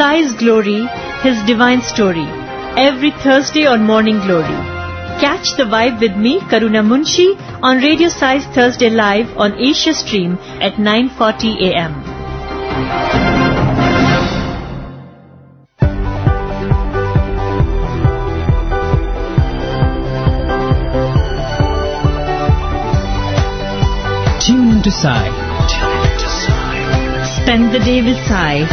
Sai's Glory, His Divine Story, every Thursday on Morning Glory. Catch the vibe with me, Karuna Munshi, on Radio Sai's Thursday Live on Asia Stream at 9:40 a.m. Tune into Sai. Spend the day with Sai.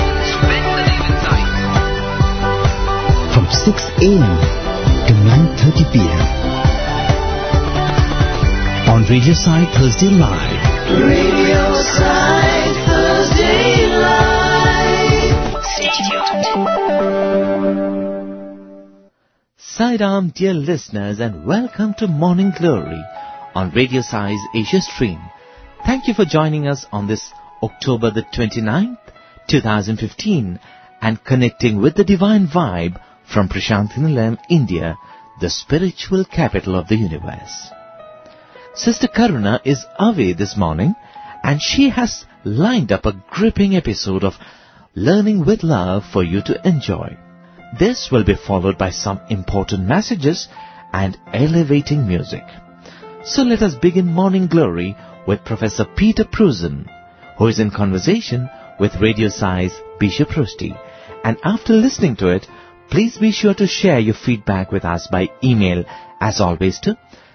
From 6 a.m. to 9:30 p.m. on Radio Sai Thursday Live. Radio Sai Thursday Live. Stay tuned. Sairam, dear listeners, and welcome to Morning Glory on Radio Sai's Asia Stream. Thank you for joining us on this October the 29th, 2015, and connecting with the divine vibe from Prasanthinilayam, India, the spiritual capital of the universe. Sister Karuna is away this morning, and she has lined up a gripping episode of Learning with Love for you to enjoy. This will be followed by some important messages and elevating music. So let us begin Morning Glory with Professor Peter Prusen, who is in conversation with Radio Sai's Bishop Rusty. And after listening to it, please be sure to share your feedback with us by email, as always, to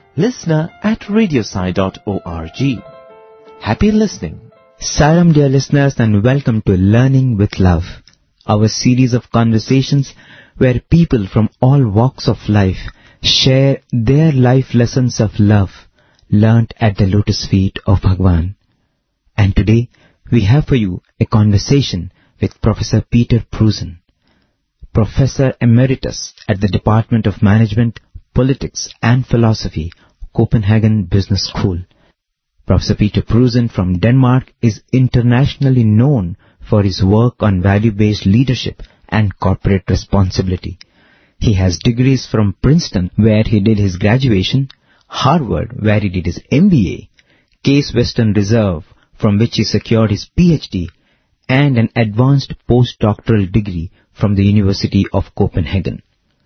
listener@radiosai.org. Happy listening. Salam, dear listeners, and welcome to Learning with Love, our series of conversations where people from all walks of life share their life lessons of love learnt at the lotus feet of Bhagwan. And today we have for you a conversation with Professor Peter Prusen, Professor Emeritus at the Department of Management, Politics and Philosophy, Copenhagen Business School. Professor Peter Prusen from Denmark is internationally known for his work on value-based leadership and corporate responsibility. He has degrees from Princeton, where he did his graduation, Harvard, where he did his MBA, Case Western Reserve, from which he secured his PhD, and an advanced postdoctoral degree from the University of Copenhagen.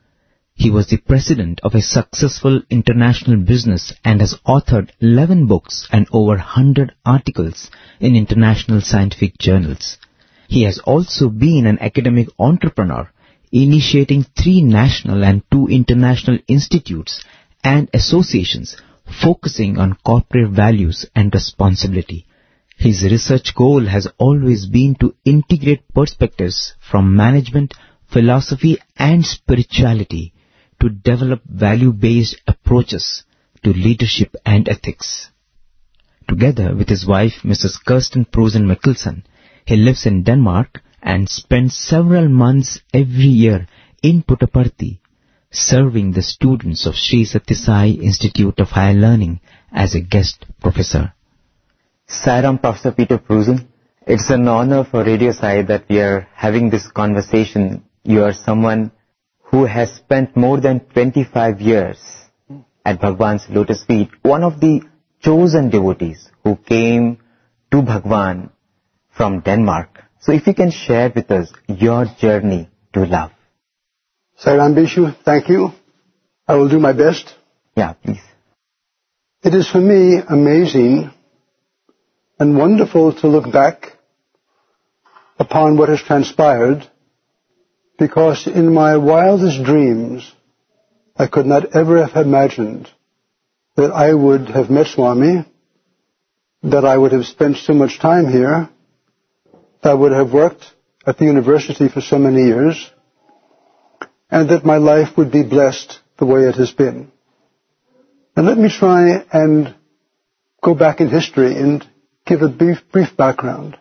He was the president of a successful international business and has authored 11 books and over 100 articles in international scientific journals. He has also been an academic entrepreneur, initiating 3 national and 2 international institutes and associations focusing on corporate values and responsibility. His research goal has always been to integrate perspectives from management, philosophy and spirituality to develop value-based approaches to leadership and ethics. Together with his wife, Mrs. Kirsten Prusen Mikkelsen, he lives in Denmark and spends several months every year in Puttaparthi, serving the students of Sri Sathya Sai Institute of Higher Learning as a guest professor. Sairam, Professor Peter Prusen. It's an honor for Radio Sai that we are having this conversation. You are someone who has spent more than 25 years at Bhagwan's lotus feet, one of the chosen devotees who came to Bhagwan from Denmark. So if you can share with us your journey to love. Sairam Bishu, thank you. I will do my best. Yeah, please. It is for me amazing and wonderful to look back upon what has transpired, because in my wildest dreams I could not ever have imagined that I would have met Swami, that I would have spent so much time here, that I would have worked at the university for so many years, and that my life would be blessed the way it has been. And let me try and go back in history and give a brief background.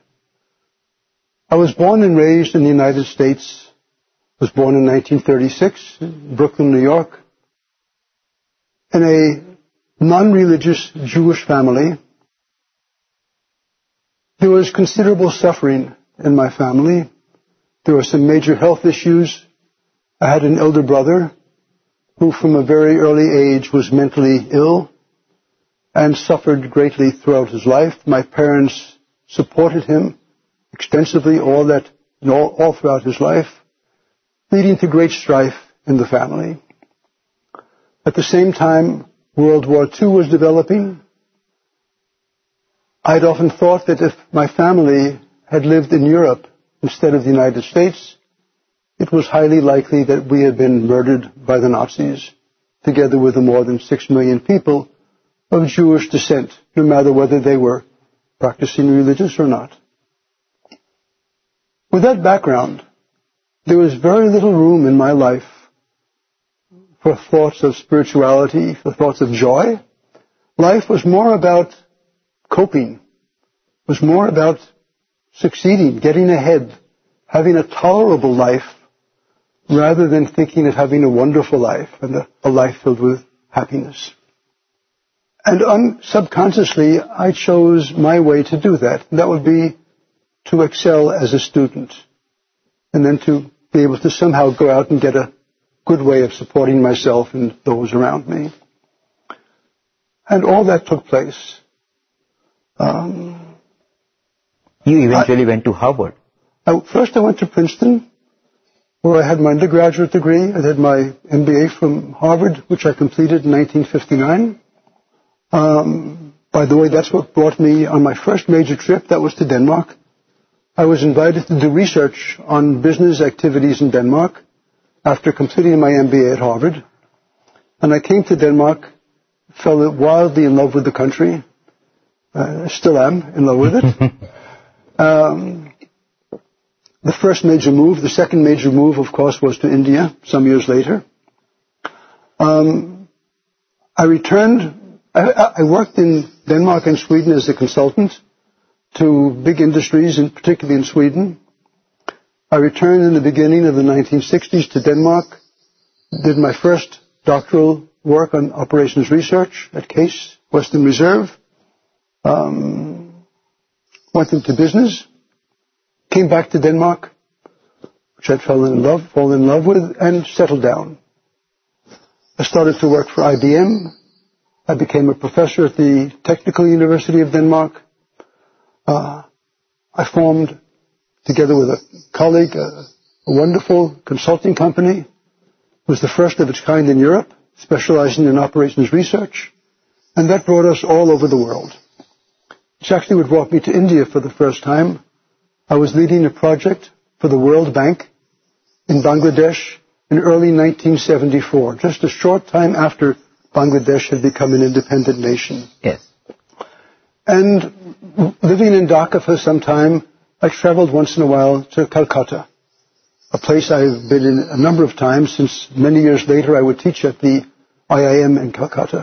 I was born and raised in the United States. I was born in 1936 in Brooklyn, New York, in a non-religious Jewish family. There was considerable suffering in my family. There were some major health issues. I had an elder brother who from a very early age was mentally ill and suffered greatly throughout his life. My parents supported him extensively all throughout his life. leading to great strife in the family. At the same time, World War II was developing. I'd often thought that if my family had lived in Europe instead of the United States, it was highly likely that we had been murdered by the Nazis, together with the more than 6 million people of Jewish descent, no matter whether they were practicing religious or not. With that background, there was very little room in my life for thoughts of spirituality, for thoughts of joy. Life was more about coping, was more about succeeding, getting ahead, having a tolerable life, rather than thinking of having a wonderful life and a life filled with happiness. And subconsciously, I chose my way to do that. And that would be to excel as a student, and then to be able to somehow go out and get a good way of supporting myself and those around me. And all that took place. You eventually went to Harvard. First I went to Princeton, where I had my undergraduate degree. I did my MBA from Harvard, which I completed in 1959. By the way, that's what brought me on my first major trip. That was to Denmark. I was invited to do research on business activities in Denmark after completing my MBA at Harvard. And I came to Denmark, fell wildly in love with the country. Still am in love with it. The first major move, the second major move, of course, was to India some years later. I returned. I worked in Denmark and Sweden as a consultant to big industries, and particularly in Sweden. I returned in the beginning of the 1960s to Denmark, did my first doctoral work on operations research at Case Western Reserve, went into business, came back to Denmark, which I'd fallen in love with, and settled down. I started to work for IBM. I became a professor at the Technical University of Denmark. I formed, together with a colleague, a wonderful consulting company. It was the first of its kind in Europe, specializing in operations research. And that brought us all over the world. It's actually what brought me to India for the first time. I was leading a project for the World Bank in Bangladesh in early 1974, just a short time after Bangladesh had become an independent nation. Yes. And living in Dhaka for some time, I traveled once in a while to Calcutta, a place I've been in a number of times since many years later I would teach at the IIM in Calcutta.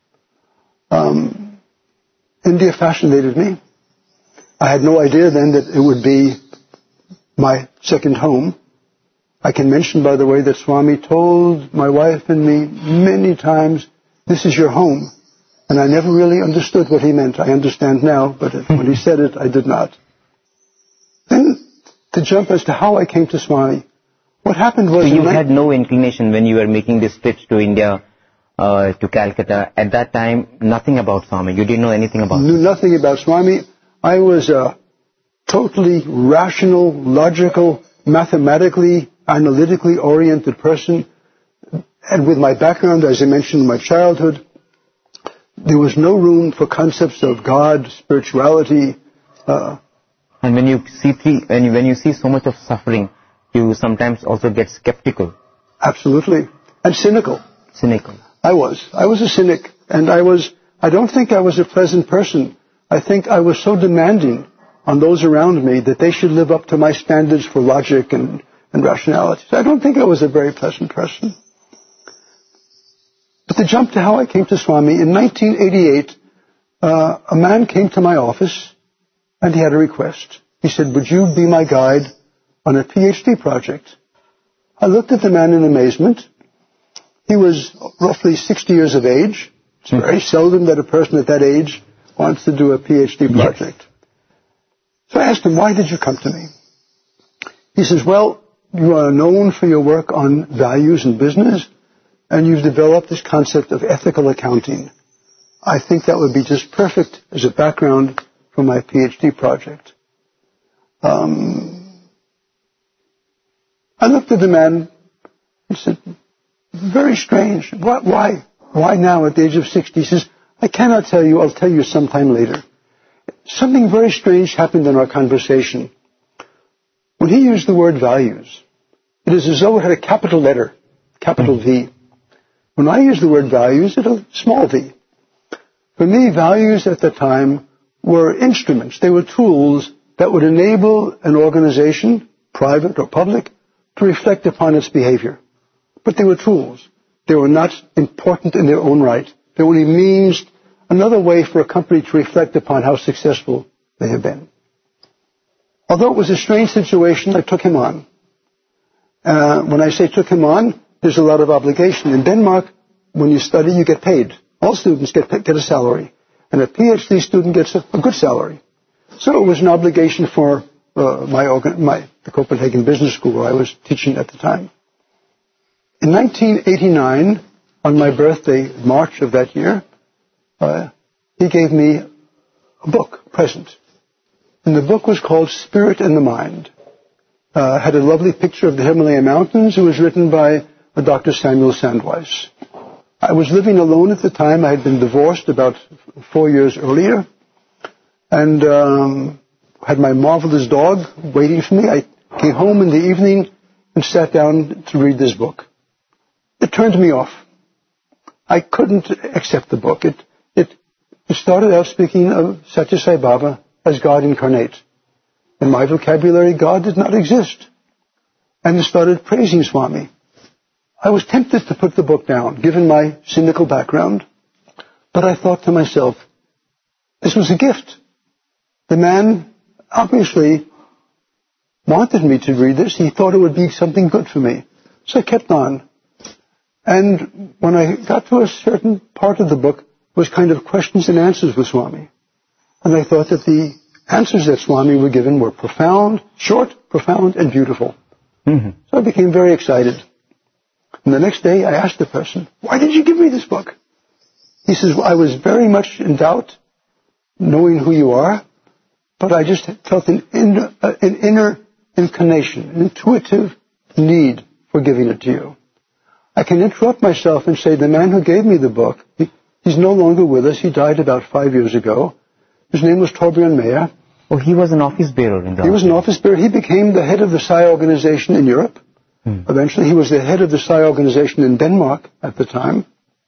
India fascinated me. I had no idea then that it would be my second home. I can mention, by the way, that Swami told my wife and me many times, "This is your home." And I never really understood what he meant. I understand now, but when he said it, I did not. Then, to jump as to how I came to Swami, what happened was... So you had no inclination when you were making this trips to India, to Calcutta. At that time, nothing about Swami. You didn't know anything about Knew nothing about Swami. I was a totally rational, logical, mathematically, analytically oriented person. And with my background, as I mentioned, in my childhood, there was no room for concepts of God, spirituality. And when you see so much of suffering, you sometimes also get skeptical. Absolutely. And cynical. Cynical. I was a cynic, and I don't think I was a pleasant person. I think I was so demanding on those around me that they should live up to my standards for logic and rationality. So I don't think I was a very pleasant person. But to jump to how I came to Swami, in 1988, a man came to my office and he had a request. He said, "Would you be my guide on a PhD project?" I looked at the man in amazement. He was roughly 60 years of age. It's very seldom that a person at that age wants to do a PhD project. Yes. So I asked him, "Why did you come to me?" He says, "Well, you are known for your work on values in business, and you've developed this concept of ethical accounting. I think that would be just perfect as a background for my PhD project." I looked at the man and said, very strange. Why? Why now at the age of 60? He says, I cannot tell you. I'll tell you sometime later. Something very strange happened in our conversation. When he used the word values, it is as though it had a capital letter, capital V. When I use the word values, it's a small v. For me, values at the time were instruments. They were tools that would enable an organization, private or public, to reflect upon its behavior. But they were tools. They were not important in their own right. They only means another way for a company to reflect upon how successful they have been. Although it was a strange situation, I took him on. When I say took him on, there's a lot of obligation. In Denmark, when you study, you get paid. All students get a salary. And a PhD student gets a good salary. So it was an obligation for the Copenhagen Business School where I was teaching at the time. In 1989, on my birthday, March of that year, he gave me a book, present. And the book was called Spirit and the Mind. Had a lovely picture of the Himalaya Mountains. It was written by Dr. Samuel Sandweiss. I was living alone at the time. I had been divorced about 4 years earlier. And had my marvelous dog waiting for me. I came home in the evening and sat down to read this book. It turned me off. I couldn't accept the book. It started out speaking of Satya Sai Baba as God incarnate. In my vocabulary, God did not exist. And it started praising Swami. I was tempted to put the book down, given my cynical background. But I thought to myself, this was a gift. The man obviously wanted me to read this. He thought it would be something good for me. So I kept on. And when I got to a certain part of the book, it was kind of questions and answers with Swami. And I thought that the answers that Swami were given were profound, short, profound, and beautiful. Mm-hmm. So I became very excited. And the next day I asked the person, why did you give me this book? He says, well, I was very much in doubt, knowing who you are, but I just felt an inner inclination, an intuitive need for giving it to you. I can interrupt myself and say the man who gave me the book, he's no longer with us. He died about 5 years ago. His name was Torbjørn Mayer. Oh, he was an office bearer in the He was an office bearer. He became the head of the Psi organization in Europe. Eventually, he was the head of the Psi organization in Denmark at the time.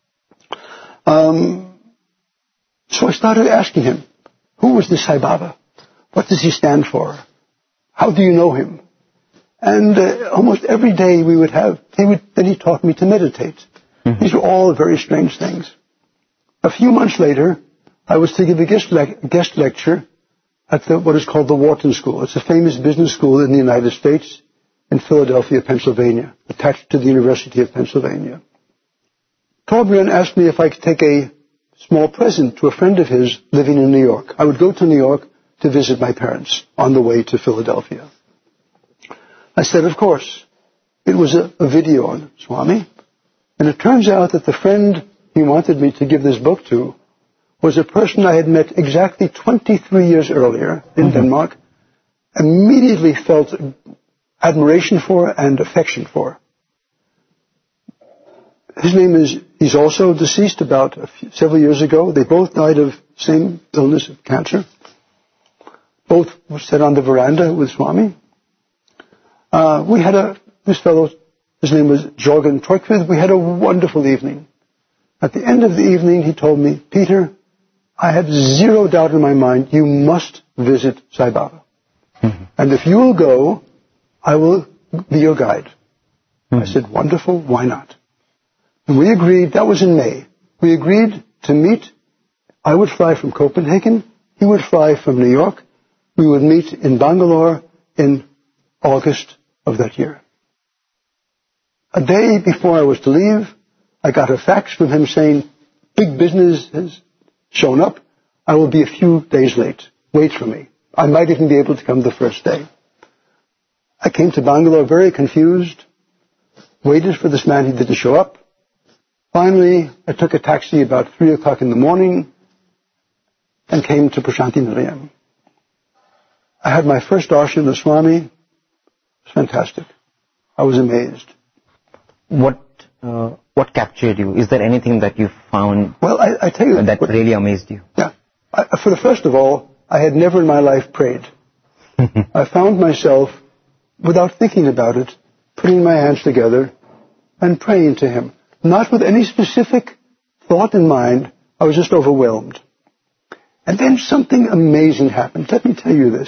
So I started asking him, who was this Sai Baba? What does he stand for? How do you know him? And almost every day then he taught me to meditate. Mm-hmm. These were all very strange things. A few months later, I was to give a guest lecture at what is called the Wharton School. It's a famous business school in the United States in Philadelphia, Pennsylvania, attached to the University of Pennsylvania. Torbjørn asked me if I could take a small present to a friend of his living in New York. I would go to New York to visit my parents on the way to Philadelphia. I said, of course. It was a video on Swami. And it turns out that the friend he wanted me to give this book to was a person I had met exactly 23 years earlier in Denmark, immediately felt admiration for and affection for. His name he's also deceased about several years ago. They both died of same illness of cancer. Both were sat on the veranda with Swami. We had this fellow, his name was Jorgen Torkved. We had a wonderful evening. At the end of the evening, he told me, Peter, I have zero doubt in my mind, you must visit Sai Baba. Mm-hmm. And if you will go, I will be your guide. Mm-hmm. I said, wonderful, why not? And we agreed, that was in May. We agreed to meet. I would fly from Copenhagen. He would fly from New York. We would meet in Bangalore in August of that year. A day before I was to leave, I got a fax from him saying, big business has shown up. I will be a few days late. Wait for me. I might even be able to come the first day. I came to Bangalore very confused, waited for this man. He didn't show up. Finally, I took a taxi about 3 o'clock in the morning and came to Prashanti Nilayam. I had my first darshan of Swami. It was fantastic. I was amazed. What captured you? Is there anything that you found Well, I tell you that really amazed you? Yeah. For the first of all, I had never in my life prayed. I found myself, without thinking about it, putting my hands together and praying to him. Not with any specific thought in mind. I was just overwhelmed. And then something amazing happened. Let me tell you this.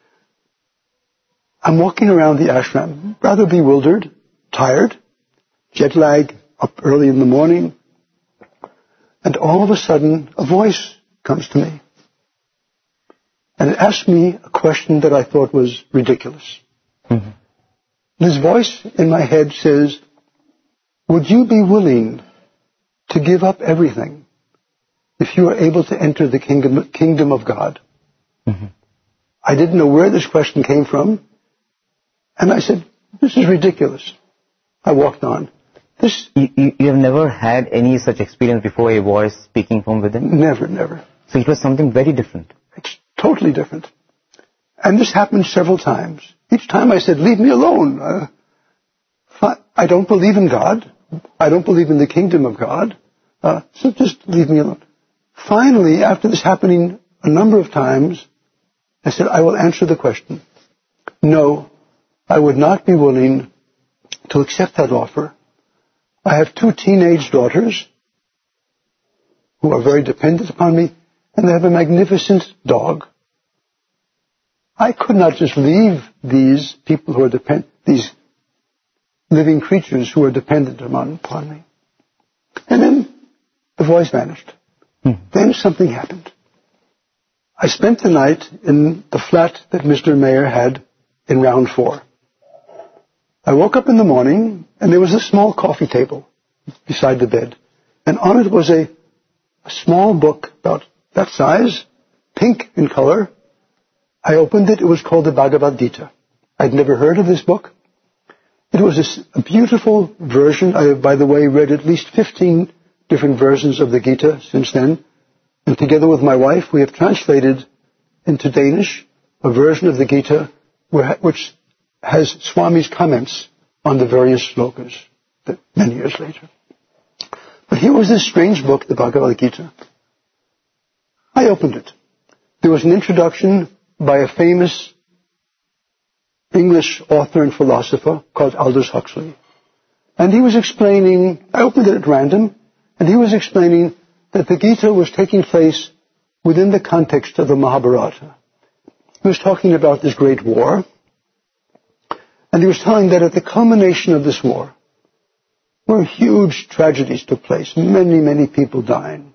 I'm walking around the ashram, rather bewildered, tired, jet lag, up early in the morning, and all of a sudden a voice comes to me. And it asked me a question that I thought was ridiculous. Mm-hmm. This voice in my head says, would you be willing to give up everything if you are able to enter the kingdom of God? Mm-hmm. I didn't know where this question came from. And I said, this is ridiculous. I walked on. You have never had any such experience before, a voice speaking from within? Never. So it was something very different. It's totally different. And this happened several times. Each time I said, leave me alone. I don't believe in God. I don't believe in the kingdom of God. So just leave me alone. Finally, after this happening a number of times, I said, I will answer the question. No, I would not be willing to accept that offer. I have 2 teenage daughters who are very dependent upon me, and they have a magnificent dog. I could not just leave these people who are these living creatures who are dependent upon me. And then the voice vanished. Then something happened. I spent the night in the flat that Mr. Mayer had in Round 4. I woke up in the morning, and there was a small coffee table beside the bed. And on it was a small book about that size, pink in color. I opened it. It was called the Bhagavad Gita. I'd never heard of this book. It was a beautiful version. I have, by the way, read at least 15 different versions of the Gita since then. And together with my wife, we have translated into Danish a version of the Gita which has Swami's comments on the various slokas many years later. But here was this strange book, the Bhagavad Gita. I opened it. There was an introduction by a famous English author and philosopher called Aldous Huxley. And he was explaining, I opened it at random, and he was explaining that the Gita was taking place within the context of the Mahabharata. He was talking about this great war, and he was telling that at the culmination of this war, where huge tragedies took place, many people dying,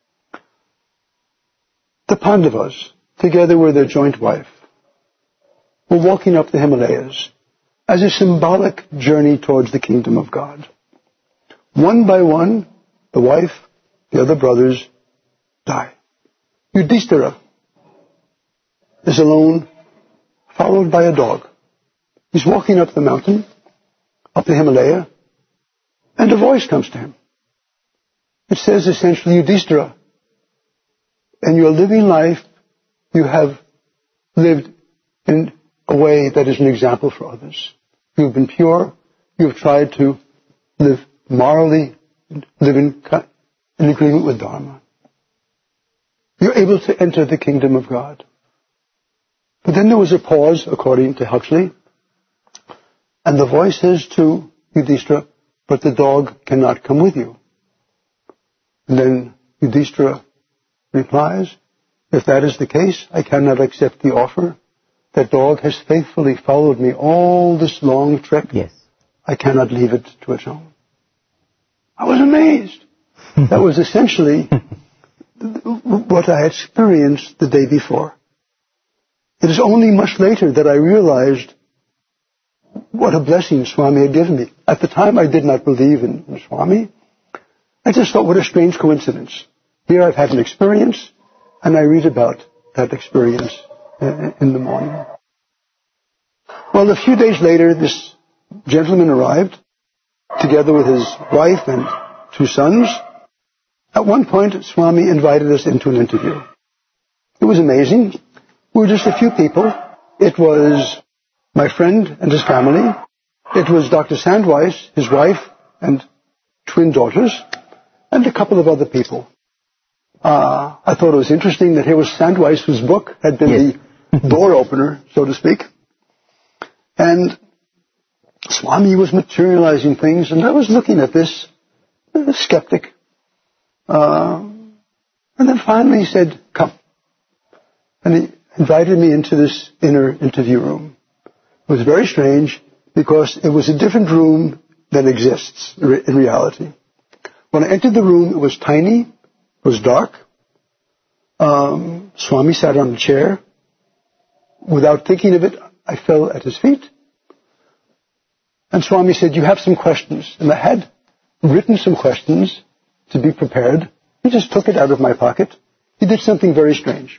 the Pandavas, together with their joint wife, were walking up the Himalayas as a symbolic journey towards the kingdom of God. One by one, the wife, the other brothers, die. Yudhishthira is alone, followed by a dog. He's walking up the mountain, up the Himalaya, and a voice comes to him. It says essentially, Yudhishthira, in your living life, you have lived in a way that is an example for others. You've been pure. You've tried to live morally, live in agreement with Dharma. You're able to enter the kingdom of God. But then there was a pause, according to Huxley, and the voice says to Yudhishthira, but the dog cannot come with you. And then Yudhishthira replies, if that is the case, I cannot accept the offer. That dog has faithfully followed me all this long trip. Yes. I cannot leave it to its own. I was amazed. That was essentially what I had experienced the day before. It is only much later that I realized what a blessing Swami had given me. At the time, I did not believe in Swami. I just thought, what a strange coincidence. Here I've had an experience, and I read about that experience in the morning. Well, a few days later, this gentleman arrived, together with his wife and 2 sons. At one point, Swami invited us into an interview. It was amazing. We were just a few people. It was my friend and his family, It was Dr. Sandweiss, his wife, and twin daughters, and a couple of other people. I thought it was interesting that here was Sandweiss, whose book had been the door opener, so to speak. And Swami was materializing things, and I was looking at this, skeptic. And then finally he said, come. And he invited me into this inner interview room. It was very strange because it was a different room than exists in reality. When I entered the room, it was tiny, it was dark. Swami sat on a chair. Without thinking of it, I fell at his feet. And Swami said, you have some questions. And I had written some questions to be prepared. He just took it out of my pocket. He did something very strange.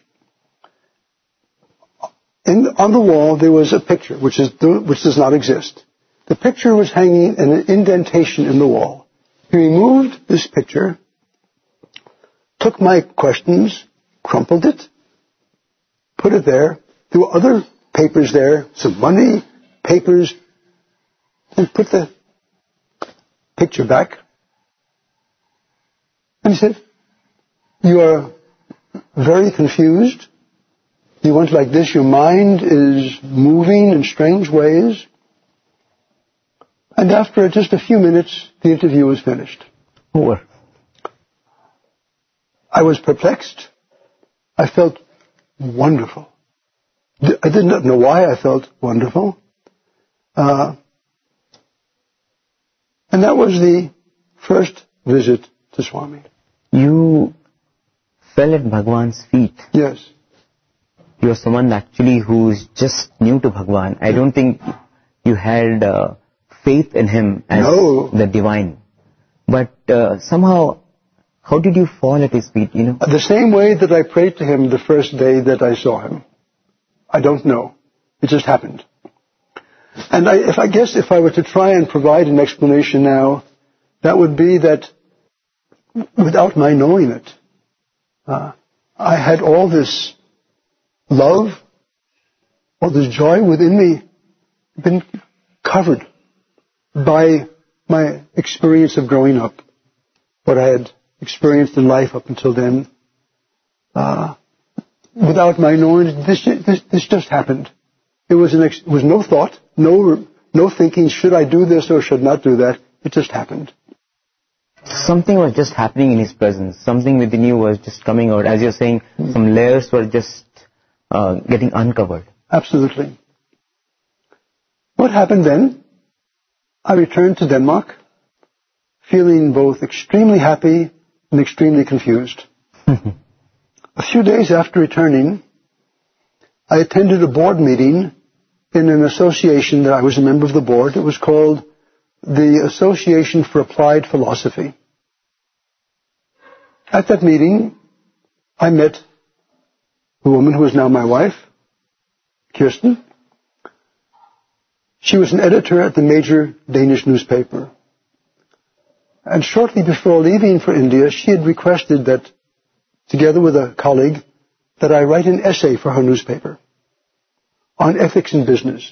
On the wall, there was a picture, which does not exist. The picture was hanging in an indentation in the wall. He removed this picture, took my questions, crumpled it, put it there. There were other papers there, some money, papers, and put the picture back. And he said, you are very confused. You went like this. Your mind is moving in strange ways. And after just a few minutes, the interview was finished. Over. I was perplexed. I felt wonderful. I did not know why I felt wonderful. And that was the first visit to Swami. You fell at Bhagwan's feet. Yes. You are someone actually who's just new to Bhagwan. I don't think you had faith in him as the divine. But somehow, how did you fall at his feet, The same way that I prayed to him the first day that I saw him. I don't know. It just happened. And I guess if I were to try and provide an explanation now, that would be that without my knowing it, I had all this love, all this joy within me, been covered by my experience of growing up, what I had experienced in life up until then. Without my knowing it, this just happened. It was no thought, no thinking, should I do this or should not do that. It just happened. Something was just happening in his presence. Something within you was just coming out. As you're saying, some layers were just getting uncovered. Absolutely. What happened then? I returned to Denmark, feeling both extremely happy and extremely confused. A few days after returning, I attended a board meeting in an association that I was a member of the board. It was called the Association for Applied Philosophy. At that meeting, I met a woman who is now my wife, Kirsten. She was an editor at the major Danish newspaper. And shortly before leaving for India, she had requested that, together with a colleague, that I write an essay for her newspaper on ethics in business.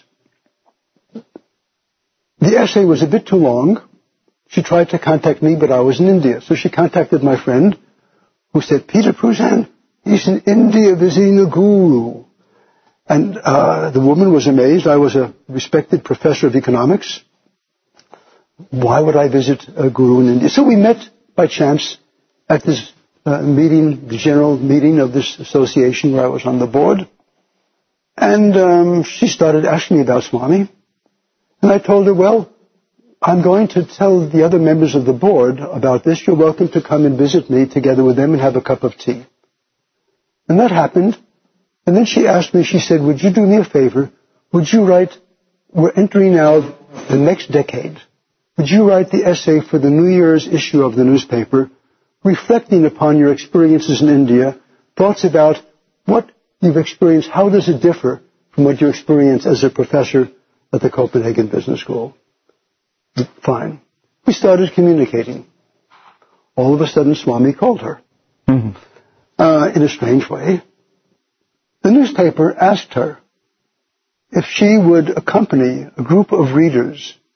The essay was a bit too long. She tried to contact me, but I was in India. So she contacted my friend, who said, Peter Pruzan, he's in India visiting a guru. And the woman was amazed. I was a respected professor of economics. Why would I visit a guru in India? So we met by chance at this meeting, the general meeting of this association where I was on the board. And she started asking me about Swami. And I told her, well, I'm going to tell the other members of the board about this. You're welcome to come and visit me together with them and have a cup of tea. And that happened. And then she asked me, she said, would you do me a favor? Would you write, we're entering now the next decade. Would you write the essay for the New Year's issue of the newspaper, reflecting upon your experiences in India, thoughts about what you've experienced, how does it differ from what you experienced as a professor at the Copenhagen Business School? Fine. We started communicating. All of a sudden, Swami called her. In a strange way. The newspaper asked her if she would accompany a group of readers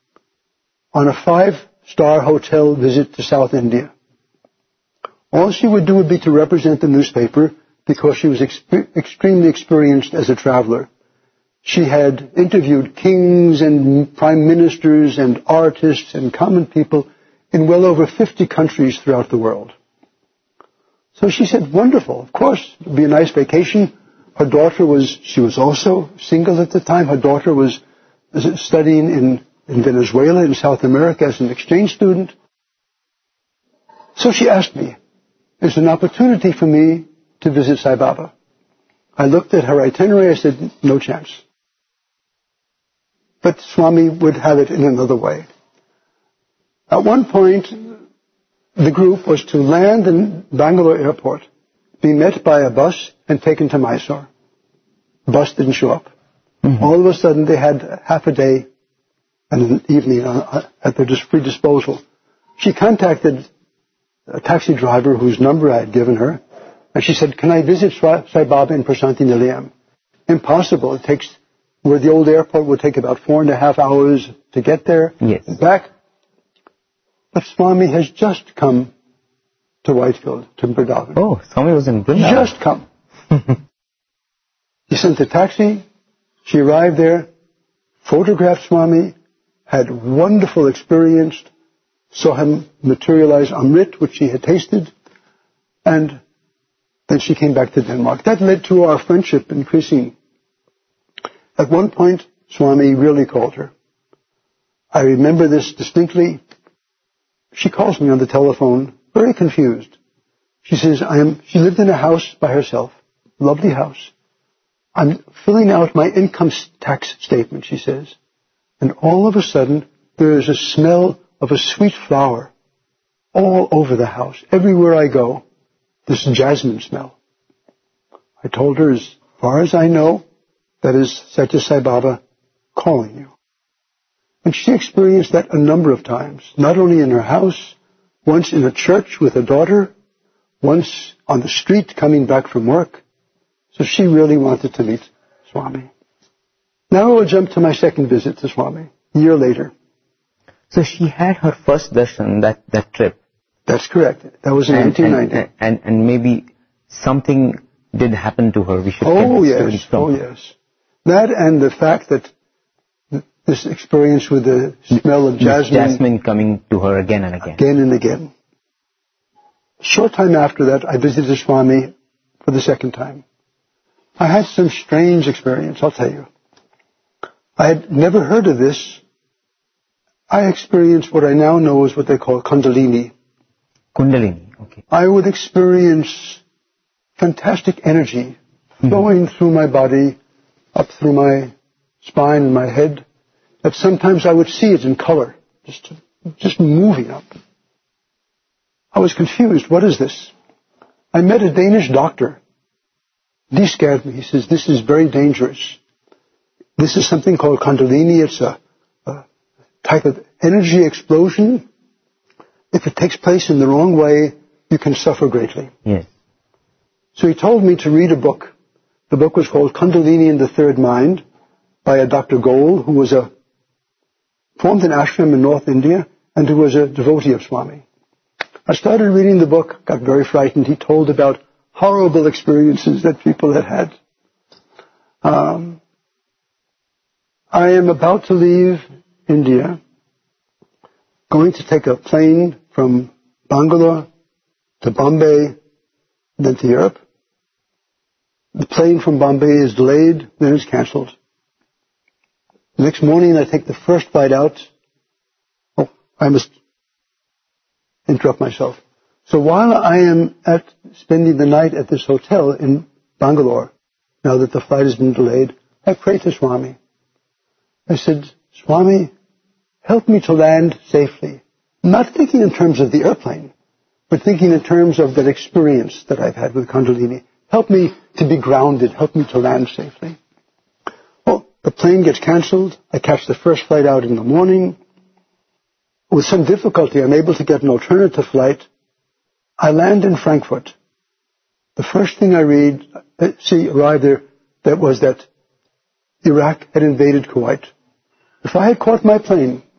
on a 5-star hotel visit to South India. All she would do would be to represent the newspaper because she was extremely experienced as a traveler. She had interviewed kings and prime ministers and artists and common people in well over 50 countries throughout the world. So she said, wonderful, of course, it would be a nice vacation. Her daughter she was also single at the time. Her daughter was studying in Venezuela, in South America, as an exchange student. So she asked me, is an opportunity for me to visit Sai Baba? I looked at her itinerary, I said, no chance. But Swami would have it in another way. At one point, the group was to land in Bangalore airport, be met by a bus, and taken to Mysore. The bus didn't show up. Mm-hmm. All of a sudden, they had half a day and an evening at their free disposal. She contacted a taxi driver whose number I had given her, and she said, can I visit Sai Baba in Prasanthi Nilayam? Impossible. It takes, where the old airport would take about 4.5 hours to get there and back. But Swami has just come to Whitefield, to Vrindavan. Oh, Swami was in Vrindavan. Just come. He sent a taxi. She arrived there, photographed Swami, had wonderful experience, saw him materialize Amrit, which she had tasted, and then she came back to Denmark. That led to our friendship increasing. At one point, Swami really called her. I remember this distinctly. She calls me on the telephone, very confused. She says, she lived in a house by herself, lovely house. I'm filling out my income tax statement, she says. And all of a sudden, there is a smell of a sweet flower all over the house. Everywhere I go, this jasmine smell. I told her, as far as I know, that is Satya Sai Baba calling you. And she experienced that a number of times, not only in her house, once in a church with her daughter, once on the street coming back from work. So she really wanted to meet Swami. Now I will jump to my second visit to Swami, a year later. So she had her first darshan, that trip. That's correct. That was in 1990. And maybe something did happen to her. We should yes. That and the fact that this experience with the smell of jasmine coming to her again and again. Again and again. A short time after that, I visited Swami for the second time. I had some strange experience, I'll tell you. I had never heard of this. I experienced what I now know is what they call Kundalini. Kundalini, okay. I would experience fantastic energy flowing through my body, up through my spine and my head, that sometimes I would see it in color, just moving up. I was confused. What is this? I met a Danish doctor. He scared me. He says, this is very dangerous. This is something called Kundalini. It's a type of energy explosion. If it takes place in the wrong way, you can suffer greatly. Yes. So he told me to read a book. The book was called Kundalini and the Third Mind by a Dr. Goel, who was formed an ashram in North India and who was a devotee of Swami. I started reading the book, got very frightened. He told about horrible experiences that people had had. I am about to leave India, going to take a plane from Bangalore to Bombay, then to Europe. The plane from Bombay is delayed, then it's cancelled. The next morning I take the first flight out. Oh, I must interrupt myself. So while I am spending the night at this hotel in Bangalore, now that the flight has been delayed, I pray to Swami. I said, Swami, help me to land safely. Not thinking in terms of the airplane, but thinking in terms of that experience that I've had with Kundalini. Help me to be grounded. Help me to land safely. Well, the plane gets cancelled. I catch the first flight out in the morning. With some difficulty, I'm able to get an alternative flight. I land in Frankfurt. The first thing I arrived there, that was that Iraq had invaded Kuwait. If I had caught my plane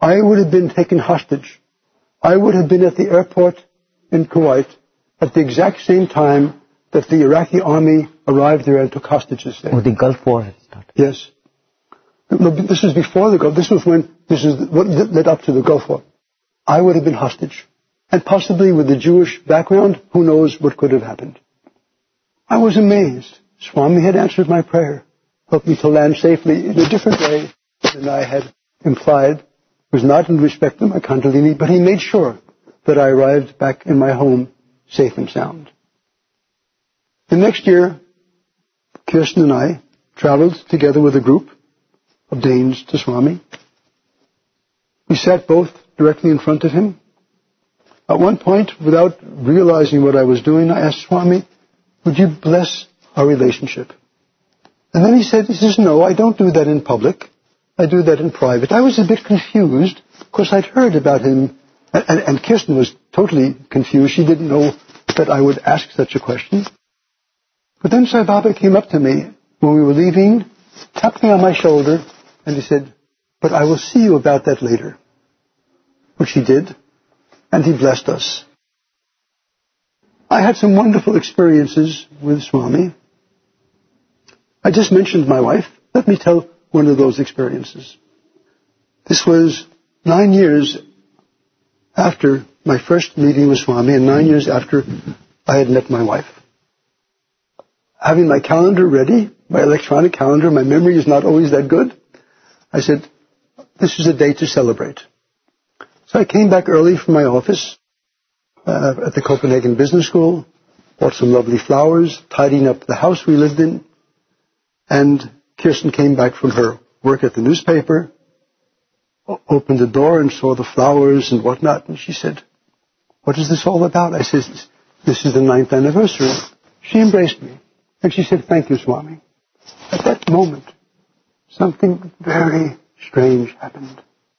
I would have been taken hostage. I would have been at the airport in Kuwait at the exact same time that the Iraqi army arrived there and took hostages there. Oh, the Gulf War had started. Yes. No, this was before the Gulf. This is what led up to the Gulf War. I would have been hostage. And possibly with the Jewish background, who knows what could have happened. I was amazed. Swami had answered my prayer, helped me to land safely in a different way than I had implied. It was not in respect to my Kundalini, but he made sure that I arrived back in my home safe and sound. The next year, Kirsten and I traveled together with a group of Danes to Swami. We sat both directly in front of him. At one point, without realizing what I was doing, I asked Swami, would you bless our relationship? And then he says, no, I don't do that in public. I do that in private. I was a bit confused, because I'd heard about him, and Kirsten was totally confused. She didn't know that I would ask such a question. But then Sai Baba came up to me when we were leaving, tapped me on my shoulder, and he said, but I will see you about that later. Which he did, and he blessed us. I had some wonderful experiences with Swami. I just mentioned my wife. Let me tell one of those experiences. This was 9 years after my first meeting with Swami and 9 years after I had met my wife. Having my calendar ready, my electronic calendar, my memory is not always that good. I said, this is a day to celebrate. So I came back early from my office at the Copenhagen Business School, bought some lovely flowers, tidying up the house we lived in, and Kirsten came back from her work at the newspaper, opened the door and saw the flowers and whatnot, and she said, what is this all about? I said, this is the 9th anniversary. She embraced me, and she said, thank you, Swami. At that moment, something very strange happened.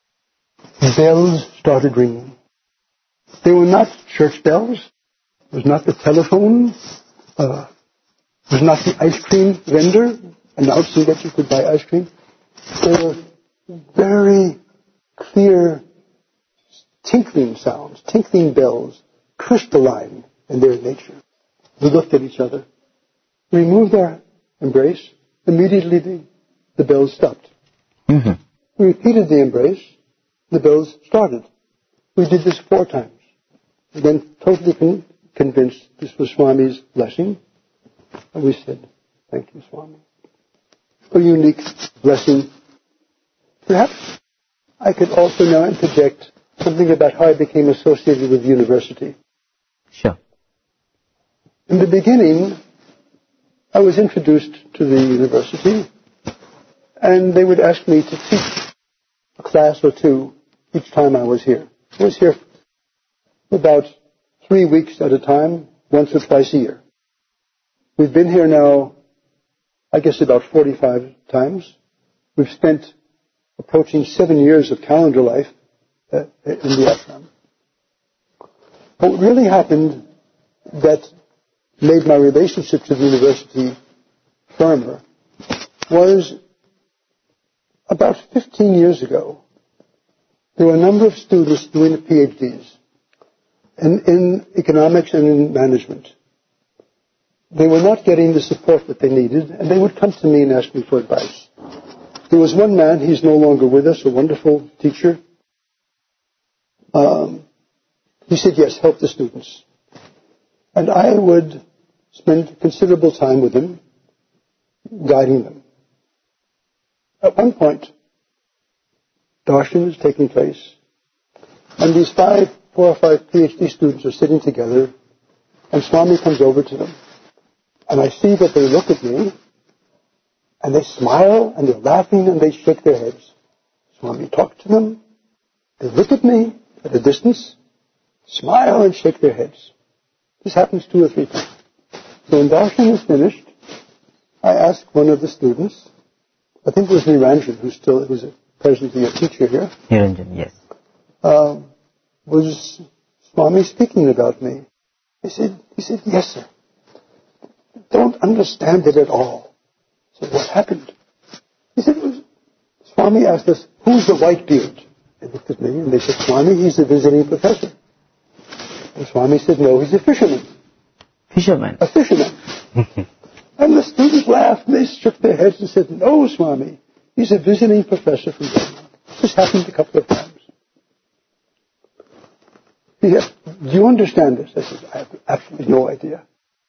Bells started ringing. They were not church bells. It was not the telephone. It was not the ice cream vendor announcing that you could buy ice cream. They were very clear tinkling sounds, tinkling bells, crystalline in their nature. We looked at each other. We removed our embrace. Immediately the bells stopped. Mm-hmm. We repeated the embrace. The bells started. We did this 4 times. And then totally convinced this was Swami's blessing. And we said, thank you, Swami. A unique blessing. Perhaps I could also now interject something about how I became associated with the university. Sure. In the beginning, I was introduced to the university, and they would ask me to teach a class or 2 each time I was here. I was here about 3 weeks at a time, once or twice a year. We've been here now, I guess, about 45 times. We've spent approaching 7 years of calendar life in the ashram. What really happened that made my relationship to the university firmer was about 15 years ago. There were a number of students doing PhDs in economics and in management. They were not getting the support that they needed, and they would come to me and ask me for advice. There was one man, he's no longer with us, a wonderful teacher. He said, yes, help the students. And I would spend considerable time with him, guiding them. At one point, darshan is taking place, and these 4 or 5 PhD students are sitting together, and Swami comes over to them. And I see that they look at me, and they smile, and they're laughing, and they shake their heads. Swami talks to them. They look at me at a distance, smile, and shake their heads. This happens 2 or 3 times. So when darshan is finished, I ask one of the students, I think it was Niranjan, who was presently a teacher here. Niranjan, yes. Was Swami speaking about me? He said, yes, sir. Don't understand it at all. I said, what happened? He said, Swami asked us, who's the white beard? And looked at me and they said, Swami, he's a visiting professor. And Swami said, no, he's a fisherman. Fisherman. A fisherman. And the students laughed and they shook their heads and said, no, Swami, he's a visiting professor from Denmark. This happened a couple of times. He said, do you understand this? I said, I have absolutely no idea.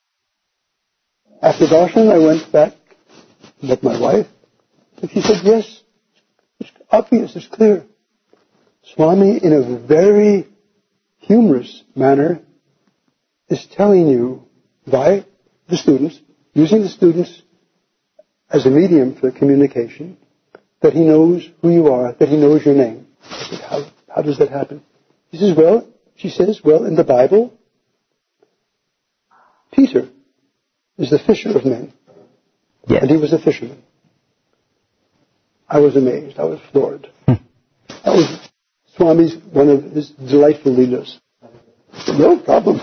After darshan, I went back and met my wife. And she said, yes, it's obvious, it's clear. Swami, in a very humorous manner, is telling you by the students, using the students as a medium for communication, that he knows who you are, that he knows your name. I said, how does that happen? She says, well, in the Bible, Peter is the fisher of men. Yes. And he was a fisherman. I was amazed. I was floored. That was Swami's, one of his delightful leelas. No problem.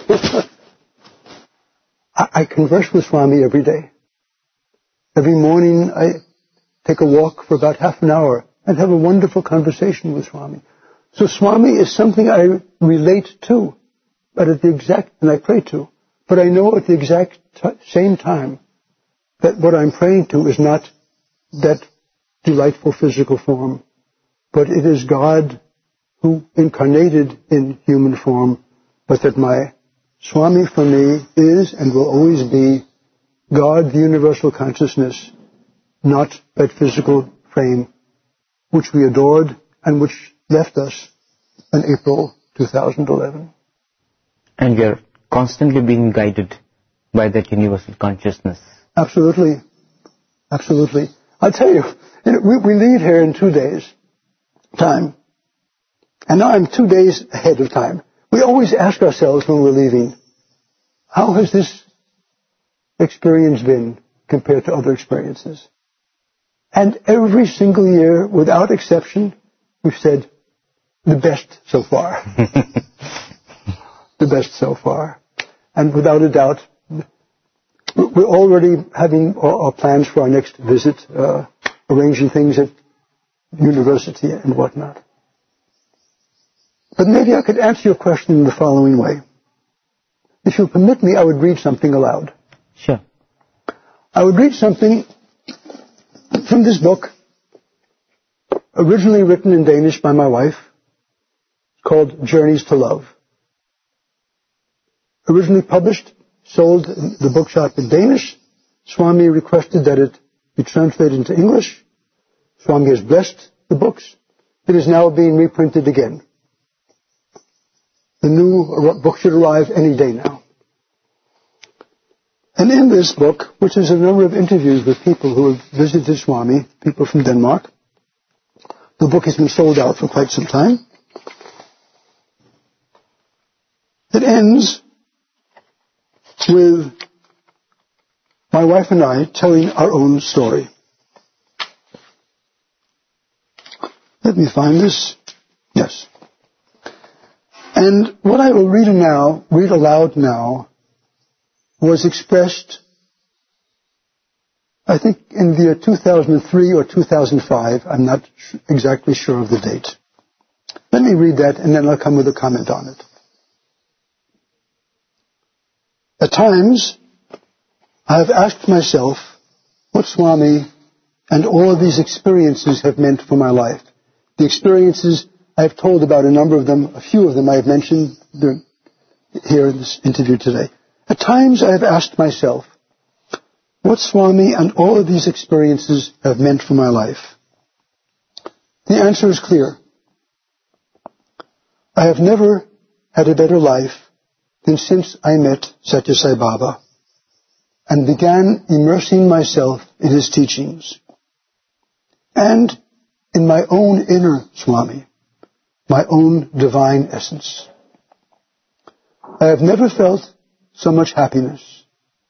I converse with Swami every day. Every morning I take a walk for about half an hour and have a wonderful conversation with Swami. So Swami is something I relate to, but and I pray to. But I know at the exact same time that what I'm praying to is not that delightful physical form, but it is God who incarnated in human form, but that my Swami for me is and will always be God, the universal consciousness, not that physical frame which we adored and which left us in April 2011. And we are constantly being guided by that universal consciousness. Absolutely. Absolutely. I'll tell you, we leave here in 2 days' time. And now I'm 2 days ahead of time. We always ask ourselves when we're leaving, how has this experience been compared to other experiences? And every single year, without exception, we've said, the best so far. The best so far. And without a doubt, we're already having our plans for our next visit, arranging things at university and whatnot. But maybe I could answer your question in the following way. If you'll permit me, I would read something aloud. Sure. I would read something from this book, originally written in Danish by my wife, called Journeys to Love. Originally published, sold in the bookshop in Danish. Swami requested that it be translated into English. Swami has blessed the books. It is now being reprinted again. The new book should arrive any day now. And in this book, which is a number of interviews with people who have visited Swami, people from Denmark, the book has been sold out for quite some time. It ends with my wife and I telling our own story. Let me find this. Yes. And what I will read aloud now, was expressed, I think, in the year 2003 or 2005. I'm not exactly sure of the date. Let me read that, and then I'll come with a comment on it. At times, I have asked myself what Swami and all of these experiences have meant for my life. The experiences I have told about, a number of them, a few of them I have mentioned here in this interview today. At times I have asked myself what Swami and all of these experiences have meant for my life. The answer is clear. I have never had a better life than since I met Satya Sai Baba and began immersing myself in his teachings and in my own inner Swami, my own divine essence. I have never felt so much happiness.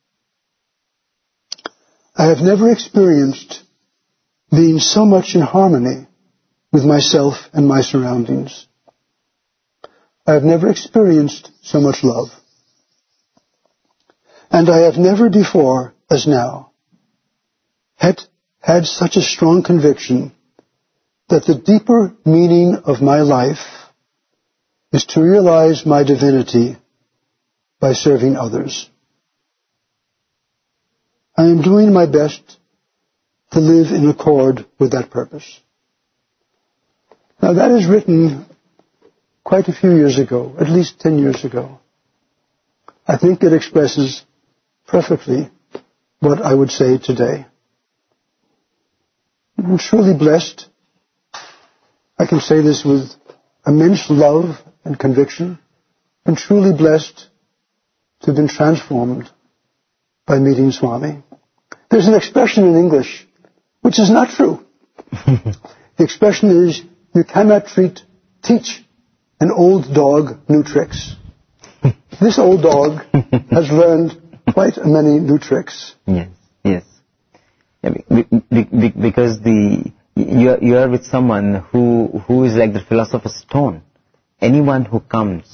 I have never experienced being so much in harmony with myself and my surroundings. I have never experienced so much love. And I have never before, as now, had such a strong conviction that the deeper meaning of my life is to realize my divinity by serving others. I am doing my best to live in accord with that purpose. Now that is written quite a few years ago, at least 10 years ago. I think it expresses perfectly what I would say today. I'm truly blessed. I can say this with immense love and conviction. I'm truly blessed to have been transformed by meeting Swami. There's an expression in English which is not true. The expression is, you cannot teach an old dog new tricks. This old dog has learned quite many new tricks. Yes, yes. Yeah, because you are with someone who is like the philosopher's stone. Anyone who comes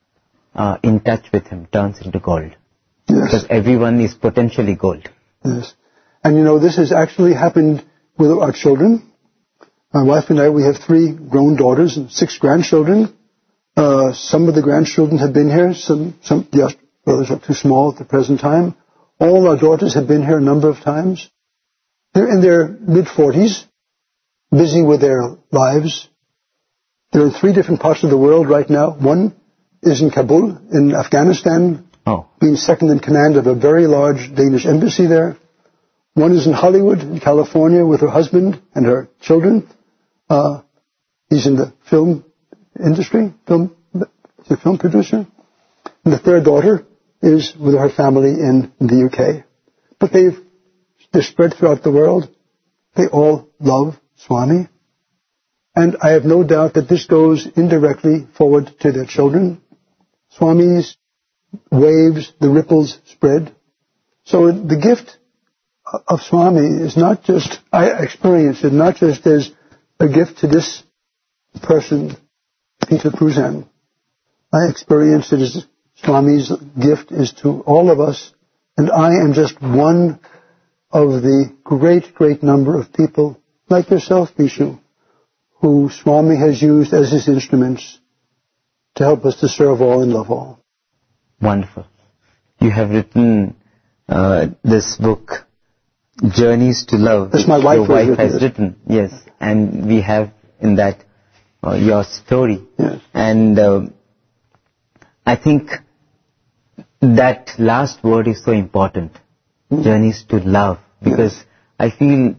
in touch with him turns into gold. Yes. Because everyone is potentially gold. Yes. And you know, this has actually happened with our children. My wife and I, we have 3 grown daughters and 6 grandchildren. Some of the grandchildren have been here. Some the brothers are too small at the present time. All our daughters have been here a number of times. They're in their mid-40s, busy with their lives. They're in 3 different parts of the world right now. One is in Kabul, in Afghanistan, being second in command of a very large Danish embassy there. One is in Hollywood, in California, with her husband and her children. He's in the film industry, he's a film producer. And the 3rd daughter is with her family in the UK. But they're spread throughout the world. They all love Swami. And I have no doubt that this goes indirectly forward to their children. Swami's waves, the ripples spread. So the gift of Swami is not just, I experience it not just as a gift to this person, Peter Pruzan. I experience it as Swami's gift is to all of us, and I am just one of the great, great number of people, like yourself, Bishu, who Swami has used as his instruments to help us to serve all and love all. Wonderful. You have written this book, Journeys to Love, That's my wife your wife has it. written. Yes, and we have in that your story. Yes. And I think that last word is so important, journeys to love, because I feel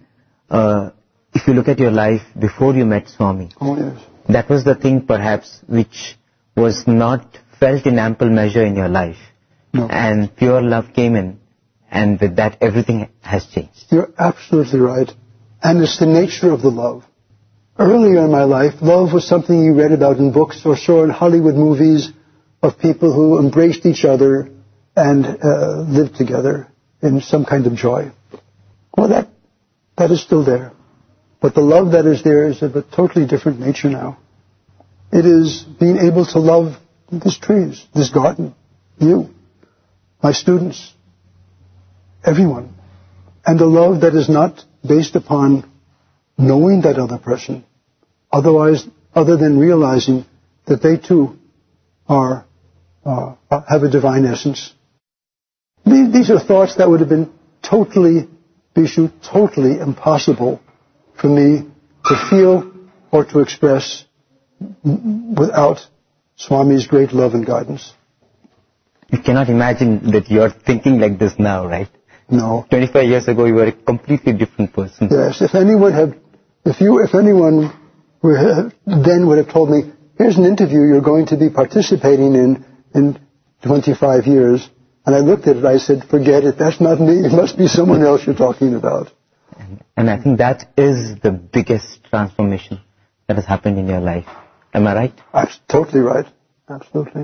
if you look at your life before you met Swami, that was the thing perhaps which was not felt in ample measure in your life. No. And pure love came in, and with that everything has changed. You're absolutely right. And it's the nature of the love. Earlier in my life, love was something you read about in books or saw in Hollywood movies of people who embraced each other and lived together in some kind of joy. Well, that is still there. But the love that is there is of a totally different nature now. It is being able to love these trees, this garden, you, my students, everyone. And a love that is not based upon knowing that other person, other than realizing that they too have a divine essence. These are thoughts that would have been totally impossible for me to feel or to express without Swami's great love and guidance. You cannot imagine that you are thinking like this now, right? No. 25 years ago, you were a completely different person. Yes. If anyone then would have told me, here's an interview you're going to be participating in 25 years, and I looked at it, I said, forget it, that's not me, it must be someone else you're talking about. And I think that is the biggest transformation that has happened in your life. Am I right? Totally right. Absolutely.